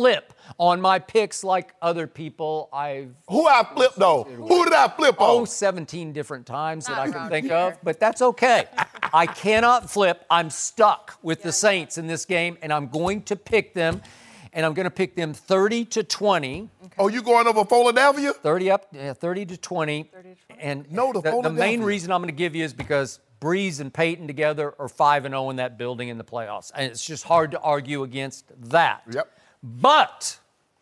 on my picks like other people. I've Who I flipped though? Who did I flip oh, on? seventeen different times that Not I can around think here. of, but that's okay. I cannot flip. I'm stuck with the Saints in this game, and I'm going to pick them, and I'm going to pick them thirty to twenty. Oh, you going over Philadelphia? thirty up, yeah, thirty to twenty. And No, the the, the main Philadelphia. reason I'm going to give you is because Breeze and Peyton together are five and oh in that building in the playoffs. And it's just hard to argue against that. Yep. But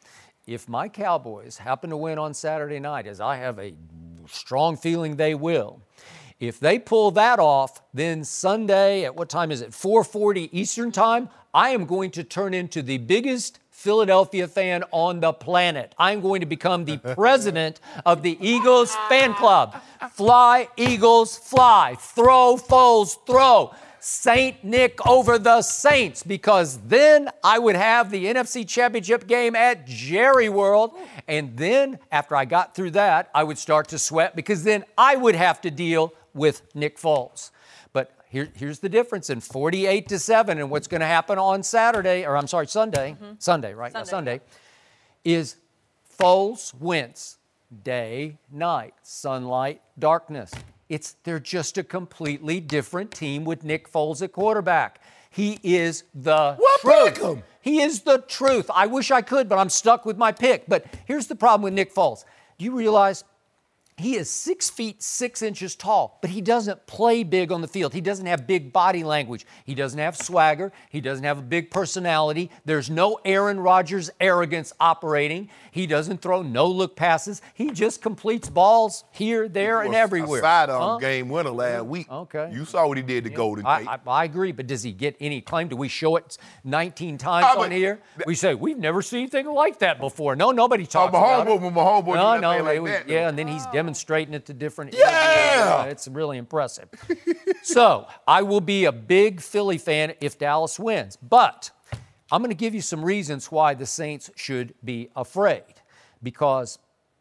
if my Cowboys happen to win on Saturday night, as I have a strong feeling they will, if they pull that off, then Sunday at what time is it? four forty Eastern time, I am going to turn into the biggest Philadelphia fan on the planet. I'm going to become the president of the Eagles fan club. Fly, Eagles, fly. Throw, Foles, throw. Saint Nick over the Saints, because then I would have the N F C Championship game at Jerry World. And then after I got through that, I would start to sweat, because then I would have to deal with Nick Foles. But here, here's the difference in forty-eight to seven and what's going to happen on Saturday, or I'm sorry, Sunday, mm-hmm. Sunday, right? Sunday. Now, Sunday, is Foles wins day, night, sunlight, darkness. It's they're just a completely different team with Nick Foles at quarterback. He is the Well, truth. pick him. He is the truth. I wish I could, but I'm stuck with my pick. But here's the problem with Nick Foles. Do you realize he is six feet, six inches tall, but he doesn't play big on the field. He doesn't have big body language. He doesn't have swagger. He doesn't have a big personality. There's no Aaron Rodgers arrogance operating. He doesn't throw no-look passes. He just completes balls here, there, and everywhere. A sidearm Huh? game winner last week. Okay. You saw what he did to Golden I, Tate. I, I agree, but does he get any claim? Do we show it nineteen times Ah, but- on here? We say, we've never seen anything like that before. No, nobody Oh, talks my about homeboy, it. when my homeboy No, do that no, thing like it was- that, yeah, and then he's demonstrating it to different. Yeah! It's really impressive. So I will be a big Philly fan if Dallas wins, but I'm going to give you some reasons why the Saints should be afraid, because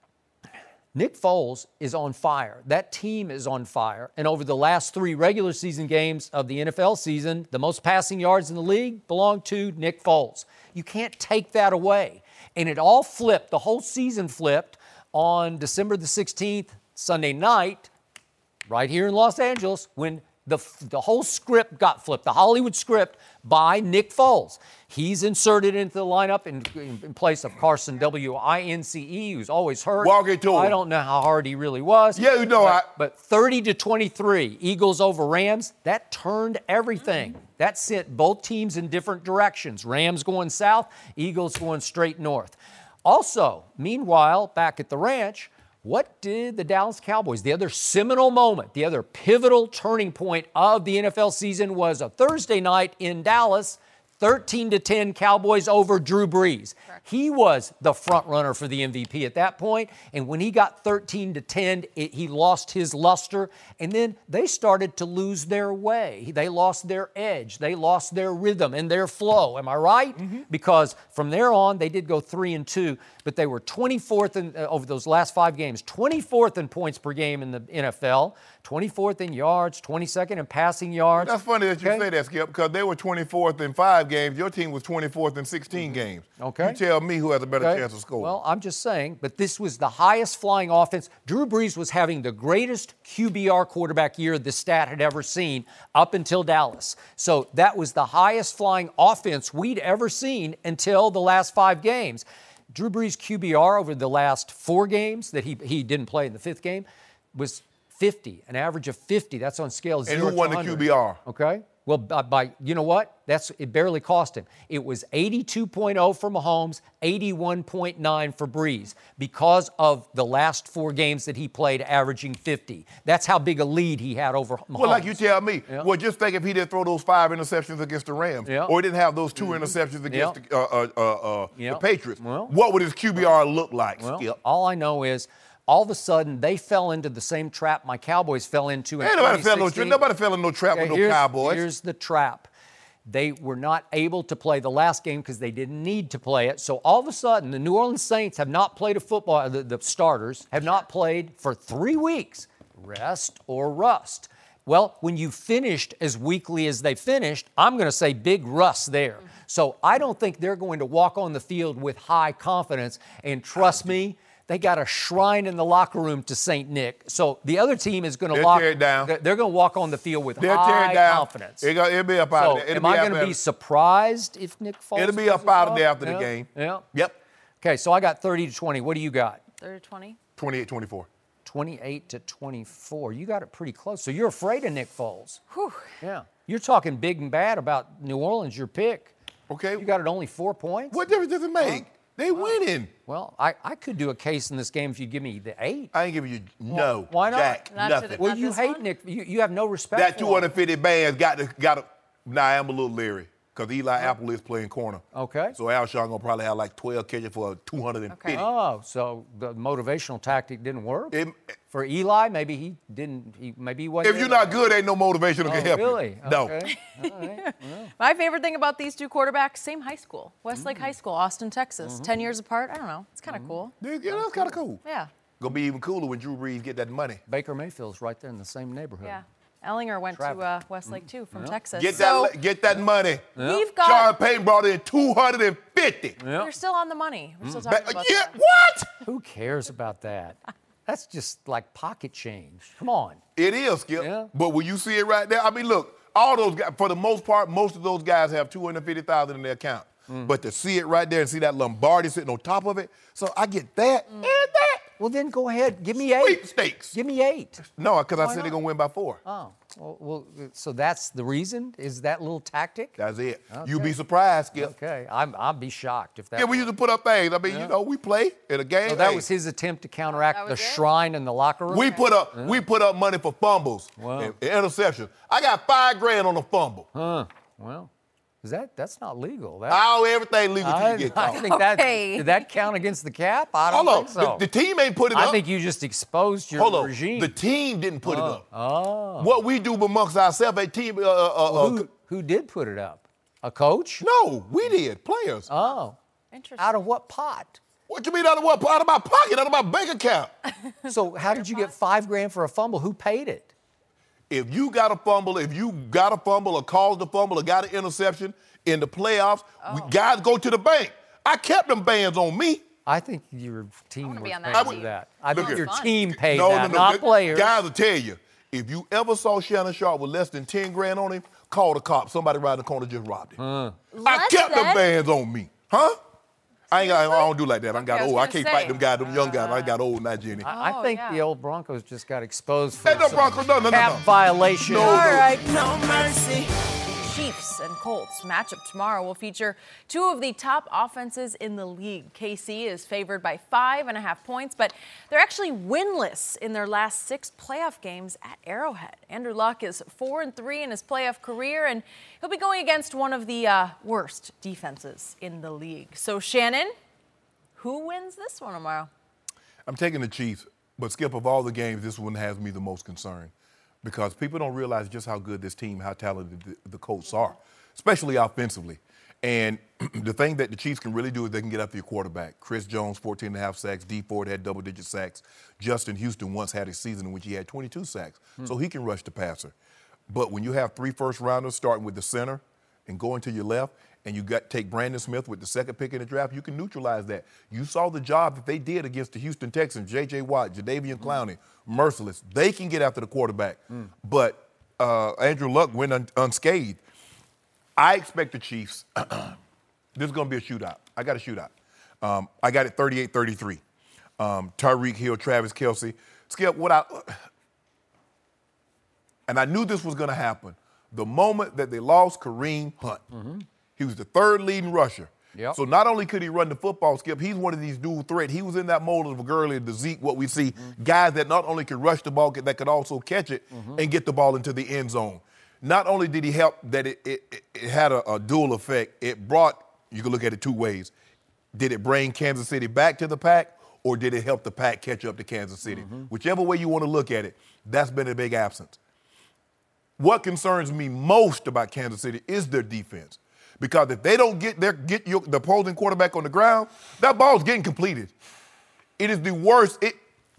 Nick Foles is on fire. That team is on fire. And over the last three regular season games of the N F L season, the most passing yards in the league belong to Nick Foles. You can't take that away. And it all flipped. The whole season flipped on December the sixteenth, Sunday night, right here in Los Angeles, when the, the whole script got flipped, the Hollywood script by Nick Foles. He's inserted into the lineup in, in place of Carson W I N C E, who's always hurt. Walk it to I him. don't know how hard he really was. Yeah, you know, but, I- but thirty to twenty-three, Eagles over Rams, that turned everything. That sent both teams in different directions. Rams going south, Eagles going straight north. Also, meanwhile, back at the ranch, what did the Dallas Cowboys, the other seminal moment, the other pivotal turning point of the N F L season was a Thursday night in Dallas, thirteen to ten Cowboys over Drew Brees. Correct. He was the front runner for the M V P at that point, and when he got thirteen to ten, it, he lost his luster, and then they started to lose their way. They lost their edge. They lost their rhythm and their flow. Am I right? Mm-hmm. Because from there on, they did go three and two, but they were twenty-fourth in, uh, over those last five games, twenty-fourth in points per game in the N F L, twenty-fourth in yards, twenty-second in passing yards. That's funny that you Okay? say that, Skip, because they were twenty-fourth in five games. Your team was twenty-fourth in sixteen games. Okay. You tell me who has a better Okay. chance of scoring. Well, I'm just saying, but this was the highest flying offense. Drew Brees was having the greatest Q B R quarterback year the stat had ever seen up until Dallas. So that was the highest flying offense we'd ever seen until the last five games. Drew Brees' Q B R over the last four games that he, he didn't play in the fifth game was fifty, an average of fifty. That's on scale zero and who won to the one hundred. Q B R? Okay. Well, by, by you know what? That's it barely cost him. It was eighty-two point oh for Mahomes, eighty-one point nine for Brees because of the last four games that he played, averaging fifty. That's how big a lead he had over Mahomes. Well, like you tell me. Yeah. Well, just think if he didn't throw those five interceptions against the Rams, Yeah. or he didn't have those two interceptions against Yeah. the, uh, uh, uh, uh, Yeah. the Patriots, Well- what would his Q B R look like, Well, Skip? all I know is all of a sudden they fell into the same trap my Cowboys fell into in Ain't nobody fell, no, twenty sixteen. nobody fell in no trap Okay, with no here's, Cowboys. Here's the trap. They were not able to play the last game because they didn't need to play it. So all of a sudden, the New Orleans Saints have not played a football, the, the starters have not played for three weeks. Rest or rust. Well, when you finished as weakly as they finished, I'm going to say big rust there. Mm-hmm. So I don't think they're going to walk on the field with high confidence. And trust me, they got a shrine in the locker room to Saint Nick. So the other team is going to walk. Tear it down. They're going to walk on the field with They'll high tear it down. confidence. It'll, it'll be up out So of there. It'll am be I up going to out be of- surprised if Nick Foles? It'll be does up his out of job? there after the Yeah. game. Yeah. Yep. Okay, so I got thirty to twenty. What do you got? thirty to twenty. twenty-eight twenty-four. twenty-eight to twenty-four. You got it pretty close. So you're afraid of Nick Foles. Whew. Yeah. You're talking big and bad about New Orleans, your pick. Okay. You got it only four points? What difference does it make? They winning. Well, I, I could do a case in this game if you give me the eight. I ain't giving you no. Why not? Jack, Not to nothing. the- Well, Not you this hate one? Nick. You, you have no respect That for two him. hundred fifty bands got to got to. Nah, I'm a little leery because Eli Apple is playing corner. Okay. So Alshon gonna probably have like twelve catches for two hundred fifty. Okay. Oh, so the motivational tactic didn't work? It- For Eli, maybe he didn't. He, maybe he wasn't. if you're not good, ain't no motivation that oh, can help really? you. No. Okay. All right. My favorite thing about these two quarterbacks, same high school, Westlake Mm. High School, Austin, Texas. Mm-hmm. ten years apart. I don't know. It's kind of cool. Yeah, that's kind of cool. Yeah. Gonna be even cooler when Drew Brees get that money. Baker Mayfield's right there in the same neighborhood. Yeah. Ellinger went Traffic. to uh, Westlake too from Texas. Get so that get that money. we've Sean got. Payton brought in two hundred fifty. Yeah. We're still on the money. We're Mm. still talking Ba- about yeah, that. what? Who cares about that? That's just like pocket change. Come on. It is, Skip. Yeah. But when you see it right there, I mean, look, all those guys, for the most part, most of those guys have two hundred fifty thousand in their account. Mm. But to see it right there and see that Lombardi sitting on top of it, so I get that and that. Well, then go ahead. Give me eight. Sweepstakes. Give me eight. No, because I Why said they're not? gonna win by four. Oh, well, well, so that's the reason? Is that little tactic? That's it. You'd be surprised, Skip. Okay, I'm, I'll be shocked if that Yeah, we was- used to put up things. I mean, you know, we play in a game. So that Hey, was his attempt to counteract That the was it? shrine in the locker room? We put up we put up money for fumbles Wow. and, and interceptions. I got five grand on a fumble. Huh. Well, is that, that's not legal. That, All everything legal till I, you get I caught. think that, Okay. did that count against the cap? I don't Hold on. think so. The, the team ain't put it I up. think you just exposed your Hold on. regime. The team didn't put it up. oh. What we do amongst ourselves, a team. Uh, uh, uh, Who, who did put it up? A coach? no, we did. Players. Oh. Interesting. Out of what pot? What you mean out of what? Out of my pocket, out of my bank account. So how did you get five grand for a fumble? Who paid it? If you got a fumble, if you got a fumble or caused a fumble or got an interception in the playoffs, we guys go to the bank. I kept them bands on me. I think your team wanna was be on paid that for team. that. I Look think here. your team paid no, that, no, no, not Gu- players. Guys will tell you, if you ever saw Shannon Sharp with less than ten grand on him, call the cops. Somebody around the corner just robbed him. I Less kept them than? bands on me. Huh? I ain't got, I don't do like that. I got Okay, I was old. I gonna can't say. fight them guys, them young guys. I got old now, Jenny. I Oh, think yeah. the old Broncos just got exposed for Ain't no some Broncos, no, no, no, cap no. violation. No, All right. No mercy. Chiefs and Colts matchup tomorrow will feature two of the top offenses in the league. K C is favored by five and a half points, but they're actually winless in their last six playoff games at Arrowhead. Andrew Luck is four and three in his playoff career, and he'll be going against one of the uh, worst defenses in the league. So Shannon, who wins this one tomorrow? I'm taking the Chiefs, but Skip, of all the games, this one has me the most concerned because people don't realize just how good this team, how talented the, the Colts are, especially offensively. And the thing that the Chiefs can really do is they can get after your quarterback. Chris Jones, fourteen and a half sacks. Dee Ford had double-digit sacks. Justin Houston once had a season in which he had twenty-two sacks. Hmm. So he can rush the passer. But when you have three first-rounders starting with the center and going to your left, and you got take Brandon Smith with the second pick in the draft, you can neutralize that. You saw the job that they did against the Houston Texans, J J. Watt, Jadeveon Clowney, Merciless. They can get after the quarterback. But uh, Andrew Luck went un- unscathed. I expect the Chiefs, this is going to be a shootout. I got a shootout. Um, I got it thirty-eight thirty-three. Um, Tyreek Hill, Travis Kelce. Skip, what I, and I knew this was going to happen. The moment that they lost Kareem Hunt, he was the third leading rusher. Yep. So not only could he run the football, Skip, he's one of these dual threat. He was in that mold of a Gurley and the Zeke, what we see, guys that not only could rush the ball, that could also catch it and get the ball into the end zone. Not only did he help that it, it, it had a, a dual effect, it brought, you can look at it two ways. Did it bring Kansas City back to the pack, or did it help the pack catch up to Kansas City? Whichever way you want to look at it, that's been a big absence. What concerns me most about Kansas City is their defense. Because if they don't get their get your, the opposing quarterback on the ground, that ball's getting completed. It is the worst. It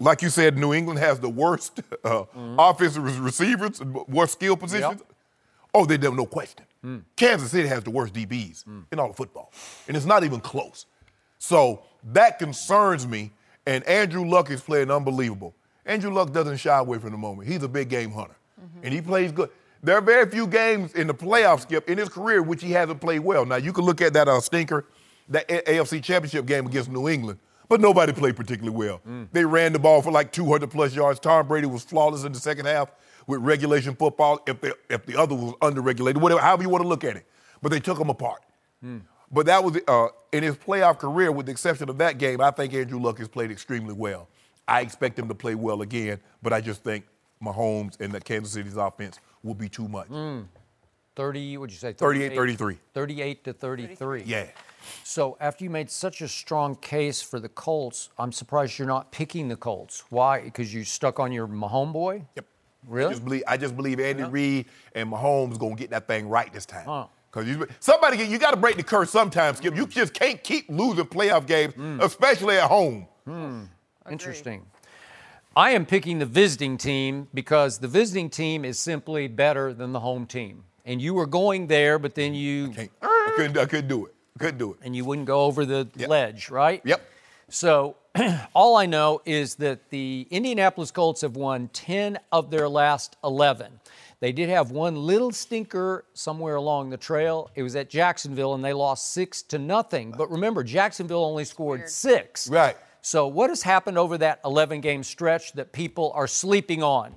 like you said, New England has the worst uh, mm-hmm. offensive receivers, worst skill positions. Yep. Oh, they don't, no question. Mm. Kansas City has the worst D Bs mm. in all of football, and it's not even close. So that concerns me, and Andrew Luck is playing unbelievable. Andrew Luck doesn't shy away from the moment. He's a big game hunter, mm-hmm. and he plays good. There are very few games in the playoff, Skip, in his career which he hasn't played well. Now, you can look at that uh, stinker, that A F C Championship game against New England, but nobody played particularly well. Mm. They ran the ball for like two hundred plus yards. Tom Brady was flawless in the second half with regulation football, if the, if the other was under-regulated, whatever, however you want to look at it. But they took him apart. Mm. But that was, uh, in his playoff career, with the exception of that game, I think Andrew Luck has played extremely well. I expect him to play well again, but I just think Mahomes and the Kansas City's offense will be too much. Mm. thirty, what'd you say? thirty-eight thirty-three. thirty-eight to thirty-three. Yeah. So after you made such a strong case for the Colts, I'm surprised you're not picking the Colts. Why? Because you stuck on your Mahomes boy? Yep. Really? I just believe, I just believe Andy yeah. Reid and Mahomes going to get that thing right this time. Huh. Because you, somebody, you got to break the curse sometimes, Skip. You just can't keep losing playoff games, mm. especially at home. Mm. Interesting. I am picking the visiting team because the visiting team is simply better than the home team. And you were going there, but then you... I, I, couldn't, I couldn't do it. I couldn't do it. And you wouldn't go over the yep. ledge, right? Yep. So all I know is that the Indianapolis Colts have won ten of their last eleven. They did have one little stinker somewhere along the trail. It was at Jacksonville, and they lost six to nothing. But remember, Jacksonville only scored six. Right. So what has happened over that eleven-game stretch that people are sleeping on?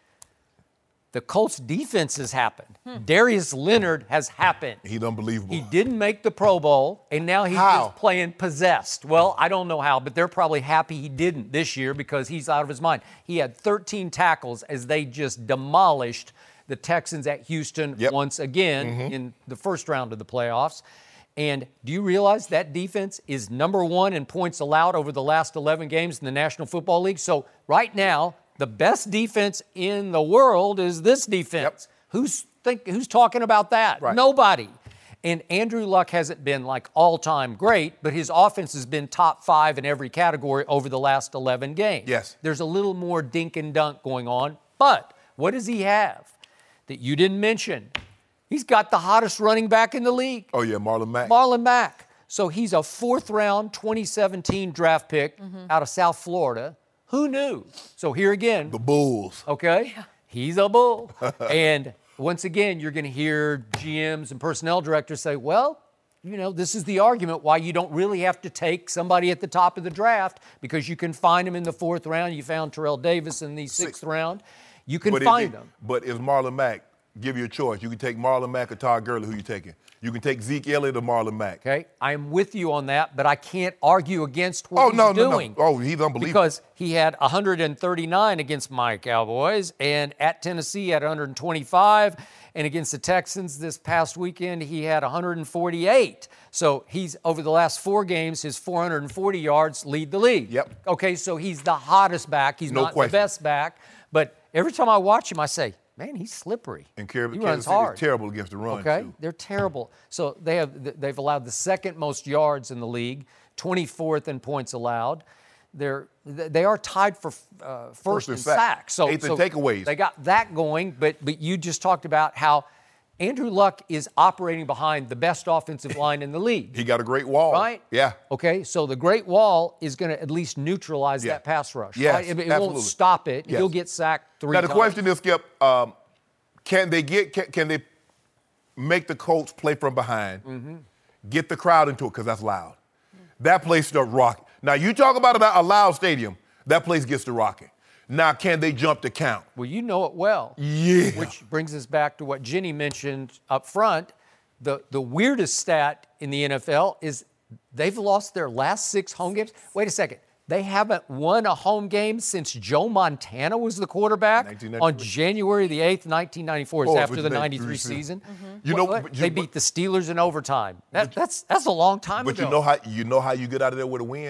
The Colts' defense has happened. Hmm. Darius Leonard has happened. He's unbelievable. He didn't make the Pro Bowl, and now he's how? just playing possessed. Well, I don't know how, but they're probably happy he didn't this year because he's out of his mind. He had thirteen tackles as they just demolished the Texans at Houston yep. once again mm-hmm. in the first round of the playoffs. And do you realize that defense is number one in points allowed over the last eleven games in the National Football League? So right now, the best defense in the world is this defense. Yep. Who's think, who's talking about that? Right. Nobody. And Andrew Luck hasn't been like all-time great, but his offense has been top five in every category over the last eleven games. Yes. There's a little more dink and dunk going on. But what does he have that you didn't mention? He's got the hottest running back in the league. Oh, yeah, Marlon Mack. Marlon Mack. So he's a fourth-round twenty seventeen draft pick mm-hmm. out of South Florida. Who knew? So here again. The Bulls. Okay? Yeah. He's a Bull. And once again, you're going to hear G Ms and personnel directors say, well, you know, this is the argument why you don't really have to take somebody at the top of the draft because you can find him in the fourth round. You found Terrell Davis in the sixth Six. round. You can but find it, them. But is Marlon Mack, give you a choice. You can take Marlon Mack or Todd Gurley. Who you taking? You can take Zeke Elliott or Marlon Mack. Okay, I'm with you on that, but I can't argue against what oh, he's no, doing. No, no. Oh, he's unbelievable. Because he had one hundred thirty-nine against my Cowboys, and at Tennessee he had one hundred twenty-five, and against the Texans this past weekend he had one hundred forty-eight. So he's, over the last four games, his four hundred forty yards lead the league. Yep. Okay, so he's the hottest back. He's no not question. the best back, but every time I watch him I say, man, he's slippery. And Kansas he runs City hard. is terrible against the run, okay? too. They're terrible. So they have they've allowed the second most yards in the league, twenty-fourth in points allowed. They're they are tied for uh, first, first in in sack. sacks. So, Eighth so in takeaways. They got that going, but but you just talked about how Andrew Luck is operating behind the best offensive line in the league. He got a great wall. Right? Yeah. Okay, so the great wall is going to at least neutralize yeah. that pass rush. Yes, right? It, it absolutely. won't stop it. Yes. He'll get sacked three now, times. the question is, Skip, um, can they get can, can they make the Colts play from behind, mm-hmm. get the crowd into it, because that's loud. Mm-hmm. That place starts rocking. Now, you talk about a loud stadium, that place gets to rocking. Now, can they jump the count? Well, you know it well. Yeah. Which brings us back to what Jenny mentioned up front. The, the weirdest stat in the N F L is they've lost their last six home games. Wait a second. They haven't won a home game since Joe Montana was the quarterback on January the eighth, nineteen ninety-four. It's oh, after the ninety-three season. Mm-hmm. You know, what, what? You, they beat the Steelers in overtime. That, that's that's a long time but ago. But you know how you know how you get out of there with a win?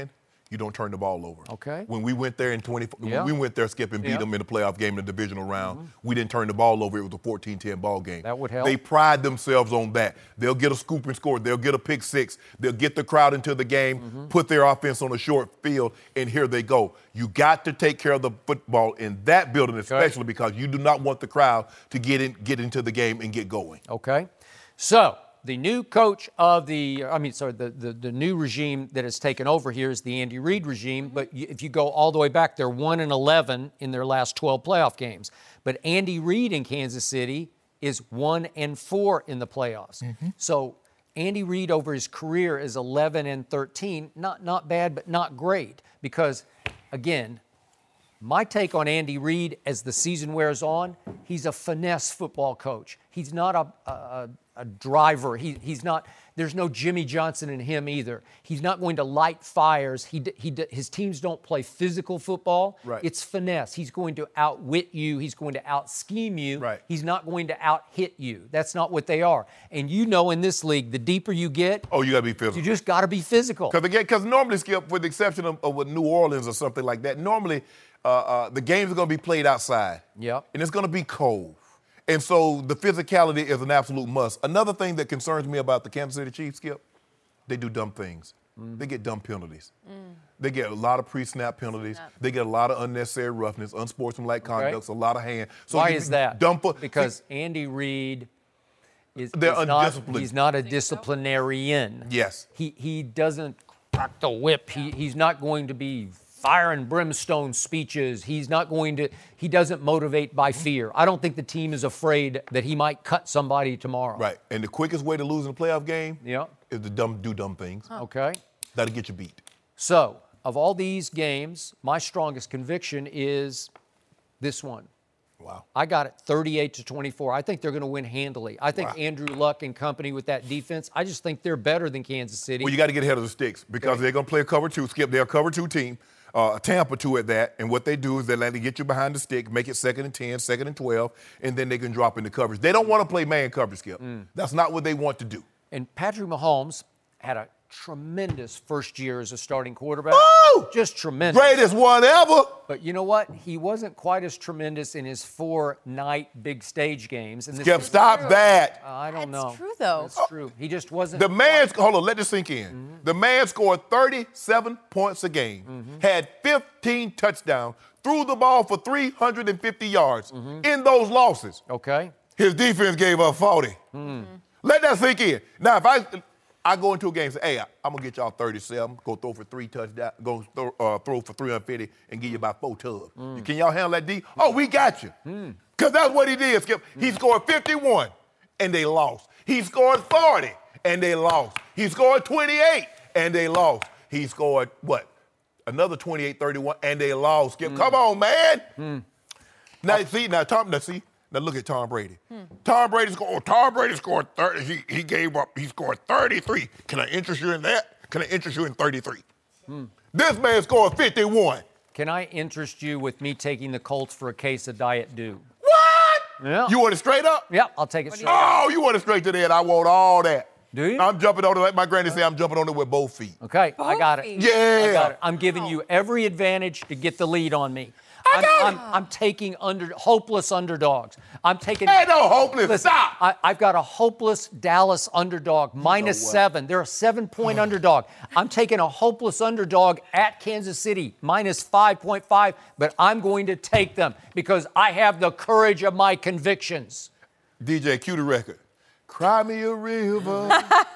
You don't turn the ball over. Okay. When we went there in twenty, Yeah. when we went there, Skip, and beat Yeah. them in the playoff game in the divisional round, mm-hmm. we didn't turn the ball over. It was a fourteen ten ball game. That would help. They pride themselves on that. They'll get a scoop and score. They'll get a pick six. They'll get the crowd into the game, mm-hmm. put their offense on a short field, and here they go. You got to take care of the football in that building, especially okay. because you do not want the crowd to get in, get into the game and get going. Okay. So the new coach of the, I mean, sorry, the, the, the new regime that has taken over here is the Andy Reid regime. But if you go all the way back, they're one and eleven in their last twelve playoff games. But Andy Reid in Kansas City is one and four in the playoffs. Mm-hmm. So Andy Reid over his career is eleven and thirteen. Not not bad, but not great. Because, again, my take on Andy Reid as the season wears on, he's a finesse football coach. He's not a, a, a driver. He, he's not, there's no Jimmy Johnson in him either. He's not going to light fires. He, he, his teams don't play physical football. Right. It's finesse. He's going to outwit you. He's going to out-scheme you. Right. He's not going to out-hit you. That's not what they are. And you know in this league, the deeper you get, oh, you got to be physical. You just got to be physical. Because again, because normally, Skip, with the exception of, of with New Orleans or something like that, normally uh, uh, the games are going to be played outside. Yep. And it's going to be cold. And so the physicality is an absolute must. Another thing that concerns me about the Kansas City Chiefs, Skip, they do dumb things. Mm. They get dumb penalties. Mm. They get a lot of pre-snap penalties. Snap. They get a lot of unnecessary roughness, unsportsmanlike conducts, okay. a lot of hand. So why is that? Dumb fo- because Andy Reid is, They're is not, undisciplined. he's not a disciplinarian. Yes. He he doesn't crack the whip. He he's not going to be fire and brimstone speeches. He's not going to, he doesn't motivate by fear. I don't think the team is afraid that he might cut somebody tomorrow. Right. And the quickest way to lose in a playoff game yeah. is to dumb, do dumb things. Huh. Okay. That'll get you beat. So, of all these games, my strongest conviction is this one. Wow. I got it thirty-eight to twenty-four. I think they're going to win handily. I think wow. Andrew Luck and company with that defense, I just think they're better than Kansas City. Well, you got to get ahead of the sticks because okay. they're going to play a cover two. Skip, they're a cover two team. Uh, Tampa two at that, and what they do is they let you get you behind the stick, make it second and ten, second and twelve, and then they can drop into coverage. They don't want to play man coverage, Skip. Mm. That's not what they want to do. And Patrick Mahomes had a tremendous first year as a starting quarterback. Woo! Just tremendous. Greatest one ever. But you know what? He wasn't quite as tremendous in his four-night big stage games. And this Skip, stop true. that. Uh, I don't That's know. That's true, though. That's true. He just wasn't. The man, quite... hold on, let this sink in. Mm-hmm. The man scored thirty-seven points a game, mm-hmm. had fifteen touchdowns, threw the ball for three hundred fifty yards mm-hmm. in those losses. Okay. His defense gave up forty. Mm-hmm. Let that sink in. Now, if I... I go into a game and say, hey, I'm going to get y'all thirty-seven, go throw for three touchdowns, go throw, uh, throw for three hundred fifty and give you about four tubs. Mm. Can y'all handle that D? Oh, we got you. Because mm. that's what he did, Skip. Mm. He scored fifty-one, and they lost. He scored forty, and they lost. He scored twenty-eight, and they lost. He scored, what, another twenty-eight thirty-one, and they lost. Skip, mm. come on, man. Mm. Now, uh, see, now, Tom, now, see. Now look at Tom Brady. Hmm. Tom Brady scored. Oh, Tom Brady scored thirty. He he gave up. He scored thirty-three. Can I interest you in that? Can I interest you in thirty-three? Hmm. This man scored fifty-one. Can I interest you with me taking the Colts for a case of Diet Dew? What? Yeah. You want it straight up? Yeah, I'll take it straight up. up. Oh, you want it straight to the head? I want all that. Do you? I'm jumping on it. Like my granny said, I'm jumping on it with both feet. Okay, both I got it. Feet. Yeah. I got it. I'm giving you every advantage to get the lead on me. I'm, I'm, I'm taking under hopeless underdogs. I'm taking. Hey, no hopeless. Listen, Stop. I, I've got a hopeless Dallas underdog, minus seven. They're a seven-point underdog. I'm taking a hopeless underdog at Kansas City, minus five point five, but I'm going to take them because I have the courage of my convictions. D J, cue the record. Cry me a river.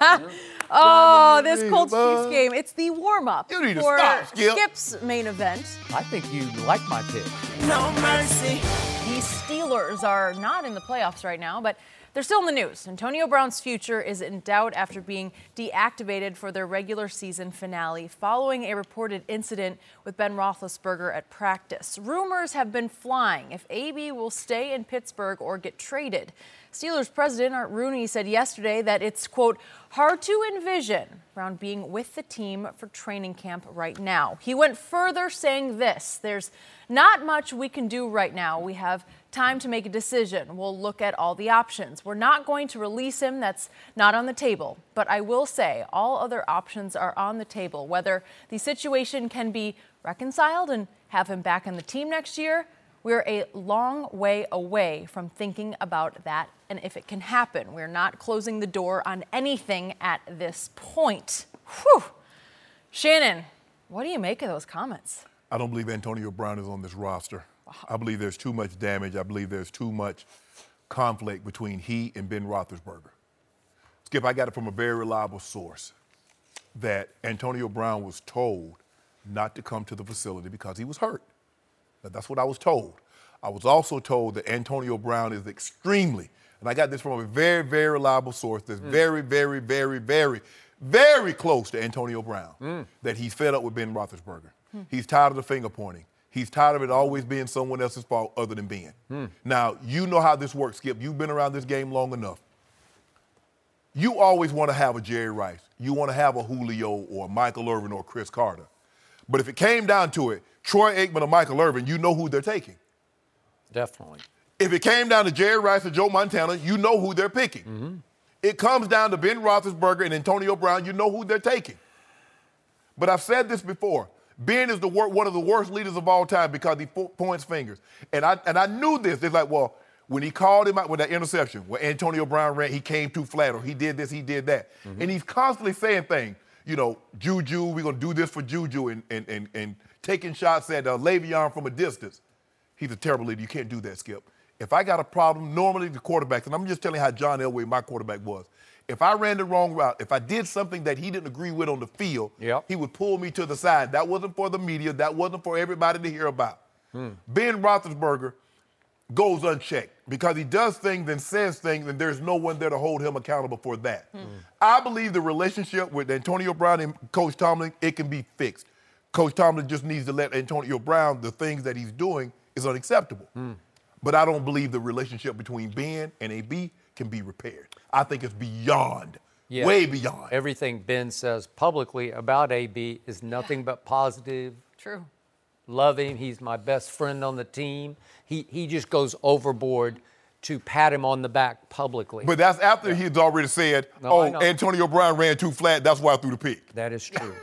Oh, this Colts Chiefs game. It's the warm-up You need to for stop, Skip. Skip's main event. I think you like my pick. No mercy. The Steelers are not in the playoffs right now, but they're still in the news. Antonio Brown's future is in doubt after being deactivated for their regular season finale following a reported incident with Ben Roethlisberger at practice. Rumors have been flying if A B will stay in Pittsburgh or get traded. Steelers president Art Rooney said yesterday that it's, quote, hard to envision Brown being with the team for training camp right now. He went further saying this, there's not much we can do right now. We have time to make a decision. We'll look at all the options. We're not going to release him. That's not on the table. But I will say all other options are on the table. Whether the situation can be reconciled and have him back on the team next year, we're a long way away from thinking about that and if it can happen. We're not closing the door on anything at this point. Whew. Shannon, what do you make of those comments? I don't believe Antonio Brown is on this roster. I believe there's too much damage. I believe there's too much conflict between he and Ben Roethlisberger. Skip, I got it from a very reliable source that Antonio Brown was told not to come to the facility because he was hurt. Now, that's what I was told. I was also told that Antonio Brown is extremely, and I got this from a very, very reliable source that's mm. very, very, very, very, very close to Antonio Brown, mm. that he's fed up with Ben Roethlisberger. Mm. He's tired of the finger pointing. He's tired of it always being someone else's fault other than Ben. Mm. Now, you know how this works, Skip. You've been around this game long enough. You always want to have a Jerry Rice. You want to have a Julio or Michael Irvin or Chris Carter. But if it came down to it, Troy Aikman or Michael Irvin, you know who they're taking. Definitely. If it came down to Jerry Rice or Joe Montana, you know who they're picking. Mm-hmm. It comes down to Ben Roethlisberger and Antonio Brown, you know who they're taking. But I've said this before. Ben is the wor- one of the worst leaders of all time because he fo- points fingers. And I and I knew this. It's like, well, when he called him out with that interception, where Antonio Brown ran, he came too flat, or he did this, he did that. Mm-hmm. And he's constantly saying things, you know, Juju, we're going to do this for Juju, and and and, and taking shots at uh, Le'Veon from a distance. He's a terrible leader. You can't do that, Skip. If I got a problem, normally the quarterbacks, and I'm just telling you how John Elway, my quarterback, was. If I ran the wrong route, if I did something that he didn't agree with on the field, yep. he would pull me to the side. That wasn't for the media. That wasn't for everybody to hear about. Hmm. Ben Roethlisberger goes unchecked because he does things and says things, and there's no one there to hold him accountable for that. Hmm. I believe the relationship with Antonio Brown and Coach Tomlin, it can be fixed. Coach Tomlin just needs to let Antonio Brown, the things that he's doing is unacceptable. Hmm. But I don't believe the relationship between Ben and A B can be repaired. I think it's beyond, yeah. way beyond. Everything Ben says publicly about A B is nothing yeah. but positive. True. Love him. He's my best friend on the team. He he just goes overboard to pat him on the back publicly. But that's after yeah. he's already said, no, oh, Antonio Brown ran too flat, that's why I threw the pick. That is true.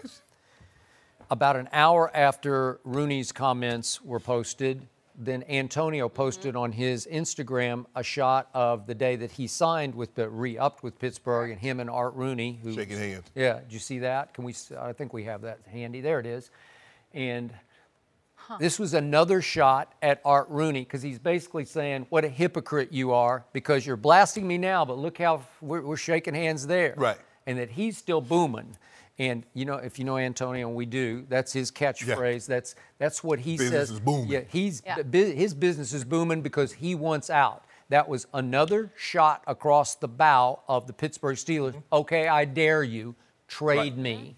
About an hour after Rooney's comments were posted, then Antonio posted mm-hmm. on his Instagram a shot of the day that he signed with the re-upped with Pittsburgh, and him and Art Rooney. Who, shaking hands. Yeah, did you see that? Can we? I think we have that handy. There it is. And huh. this was another shot at Art Rooney because he's basically saying, what a hypocrite you are because you're blasting me now, but look how we're, we're shaking hands there. Right. And that he's still booming. And, you know, if you know Antonio, and we do, that's his catchphrase. Yeah. That's that's what he business says. Business is booming. Yeah, he's, yeah. his business is booming because he wants out. That was another shot across the bow of the Pittsburgh Steelers. Mm-hmm. Okay, I dare you, trade right. me.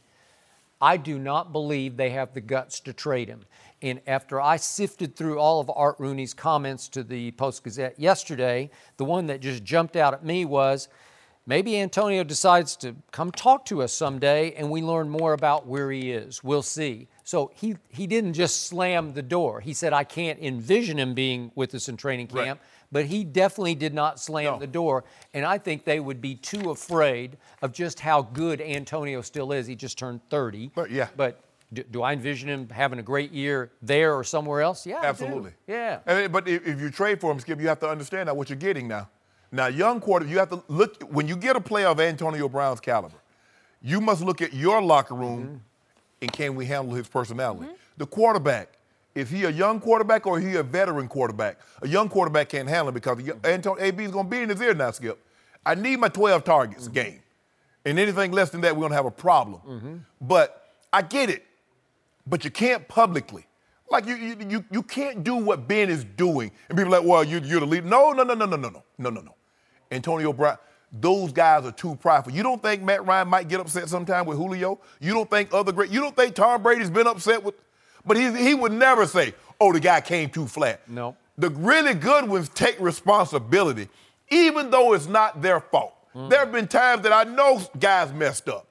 I do not believe they have the guts to trade him. And after I sifted through all of Art Rooney's comments to the Post-Gazette yesterday, the one that just jumped out at me was, maybe Antonio decides to come talk to us someday and we learn more about where he is. We'll see. So he, he didn't just slam the door. He said, I can't envision him being with us in training camp, right. but he definitely did not slam no. the door. And I think they would be too afraid of just how good Antonio still is. He just turned thirty. But yeah. But do, do I envision him having a great year there or somewhere else? Yeah, absolutely. Yeah. And, but if, if you trade for him, Skip, you have to understand now what you're getting now. Now, young quarter, you have to look, when you get a player of Antonio Brown's caliber, you must look at your locker room mm-hmm. and can we handle his personality. Mm-hmm. The quarterback, is he a young quarterback or is he a veteran quarterback? A young quarterback can't handle it because Antonio A B is going to be in his ear now, Skip. I need my twelve targets mm-hmm. game. And anything less than that, we're going to have a problem. Mm-hmm. But I get it. But you can't publicly. Like, you, you you you can't do what Ben is doing. And people are like, well, you, you're the leader. No, no, no, no, no, no, no, no, no, no. Antonio Brown, those guys are too prideful. You don't think Matt Ryan might get upset sometime with Julio? You don't think other great, you don't think Tom Brady's been upset with, but he, he would never say, oh, the guy came too flat. No. The really good ones take responsibility, even though it's not their fault. Mm. There have been times that I know guys messed up,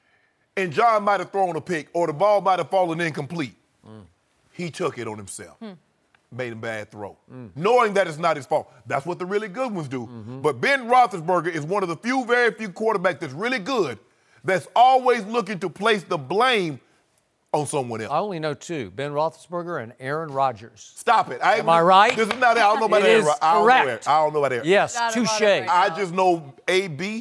and John might have thrown a pick, or the ball might have fallen incomplete. Mm. He took it on himself. Hmm. made a bad throw, mm. knowing that it's not his fault. That's what the really good ones do. Mm-hmm. But Ben Roethlisberger is one of the few, very few quarterbacks that's really good, that's always looking to place the blame on someone else. I only know two, Ben Roethlisberger and Aaron Rodgers. Stop it. I, Am I right? This is not, I don't know about it Aaron. Is I don't correct. know Aaron. I don't know about Aaron. Yes, touche. Right I just know A B.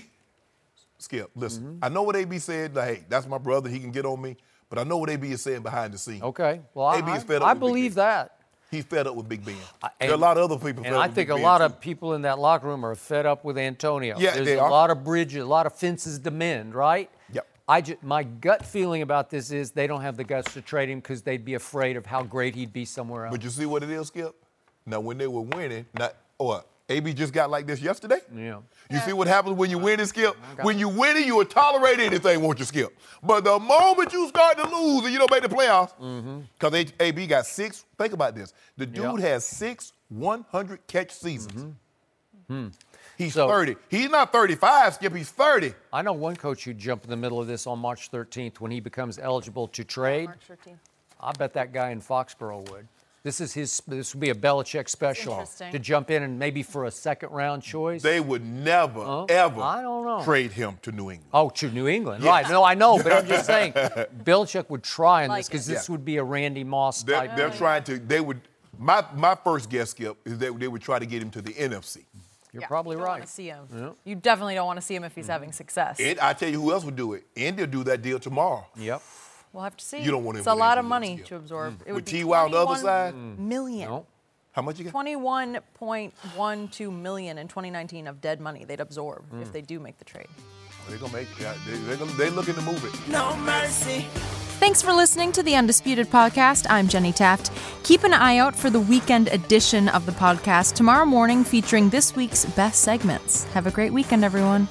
Skip, listen. Mm-hmm. I know what A B said. Like, hey, that's my brother. He can get on me. But I know what A B is saying behind the scenes. Okay. Well, A B I, is fed up I with believe Big Ben. that. He's fed up with Big Ben. And, there are a lot of other people fed and up I with think Big a Ben lot too. of people in that locker room are fed up with Antonio. Yeah, There's they a are. lot of bridges, a lot of fences to mend, right? Yep. I just, my gut feeling about this is they don't have the guts to trade him because they'd be afraid of how great he'd be somewhere else. But you see what it is, Skip? Now, when they were winning, not, or A B just got like this yesterday? Yeah. You see what happens when you win it, Skip? When you win it, you will tolerate anything, won't you, Skip? But the moment you start to lose and you don't make the playoffs, because mm-hmm. A B got six, think about this. The dude yep. has six one hundred catch seasons. Mm-hmm. Hmm. He's so, thirty. He's not thirty-five, Skip. He's thirty. I know one coach who'd jump in the middle of this on March thirteenth when he becomes eligible to trade. March thirteenth. I bet that guy in Foxborough would. This is his. This would be a Belichick special to jump in and maybe for a second round choice. They would never, huh? ever I don't know. trade him to New England. Oh, to New England, yes. right? No, I know, but I'm just saying, Belichick would try on like this because it. this yeah. would be a Randy Moss they're, type. They're trying to. They would. My my first guess, Skip, is that they would try to get him to the N F C. You're yeah, probably you don't right. Want to see him. Yeah. You definitely don't want to see him if he's mm-hmm. having success. And I tell you who else would do it. Indy will do that deal tomorrow. Yep. We'll have to see. You don't want him. It's a lot of money to absorb. Mm. It would With T Y on the other side, million. No. How much you got? twenty-one point one two million in twenty nineteen of dead money they'd absorb mm. if they do make the trade. They're gonna make. They, they're, gonna, they're looking to move it. No mercy. Thanks for listening to the Undisputed Podcast. I'm Jenny Taft. Keep an eye out for the weekend edition of the podcast tomorrow morning featuring this week's best segments. Have a great weekend, everyone.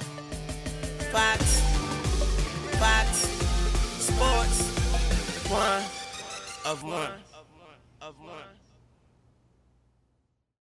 Fox, Fox, Sports, one of one.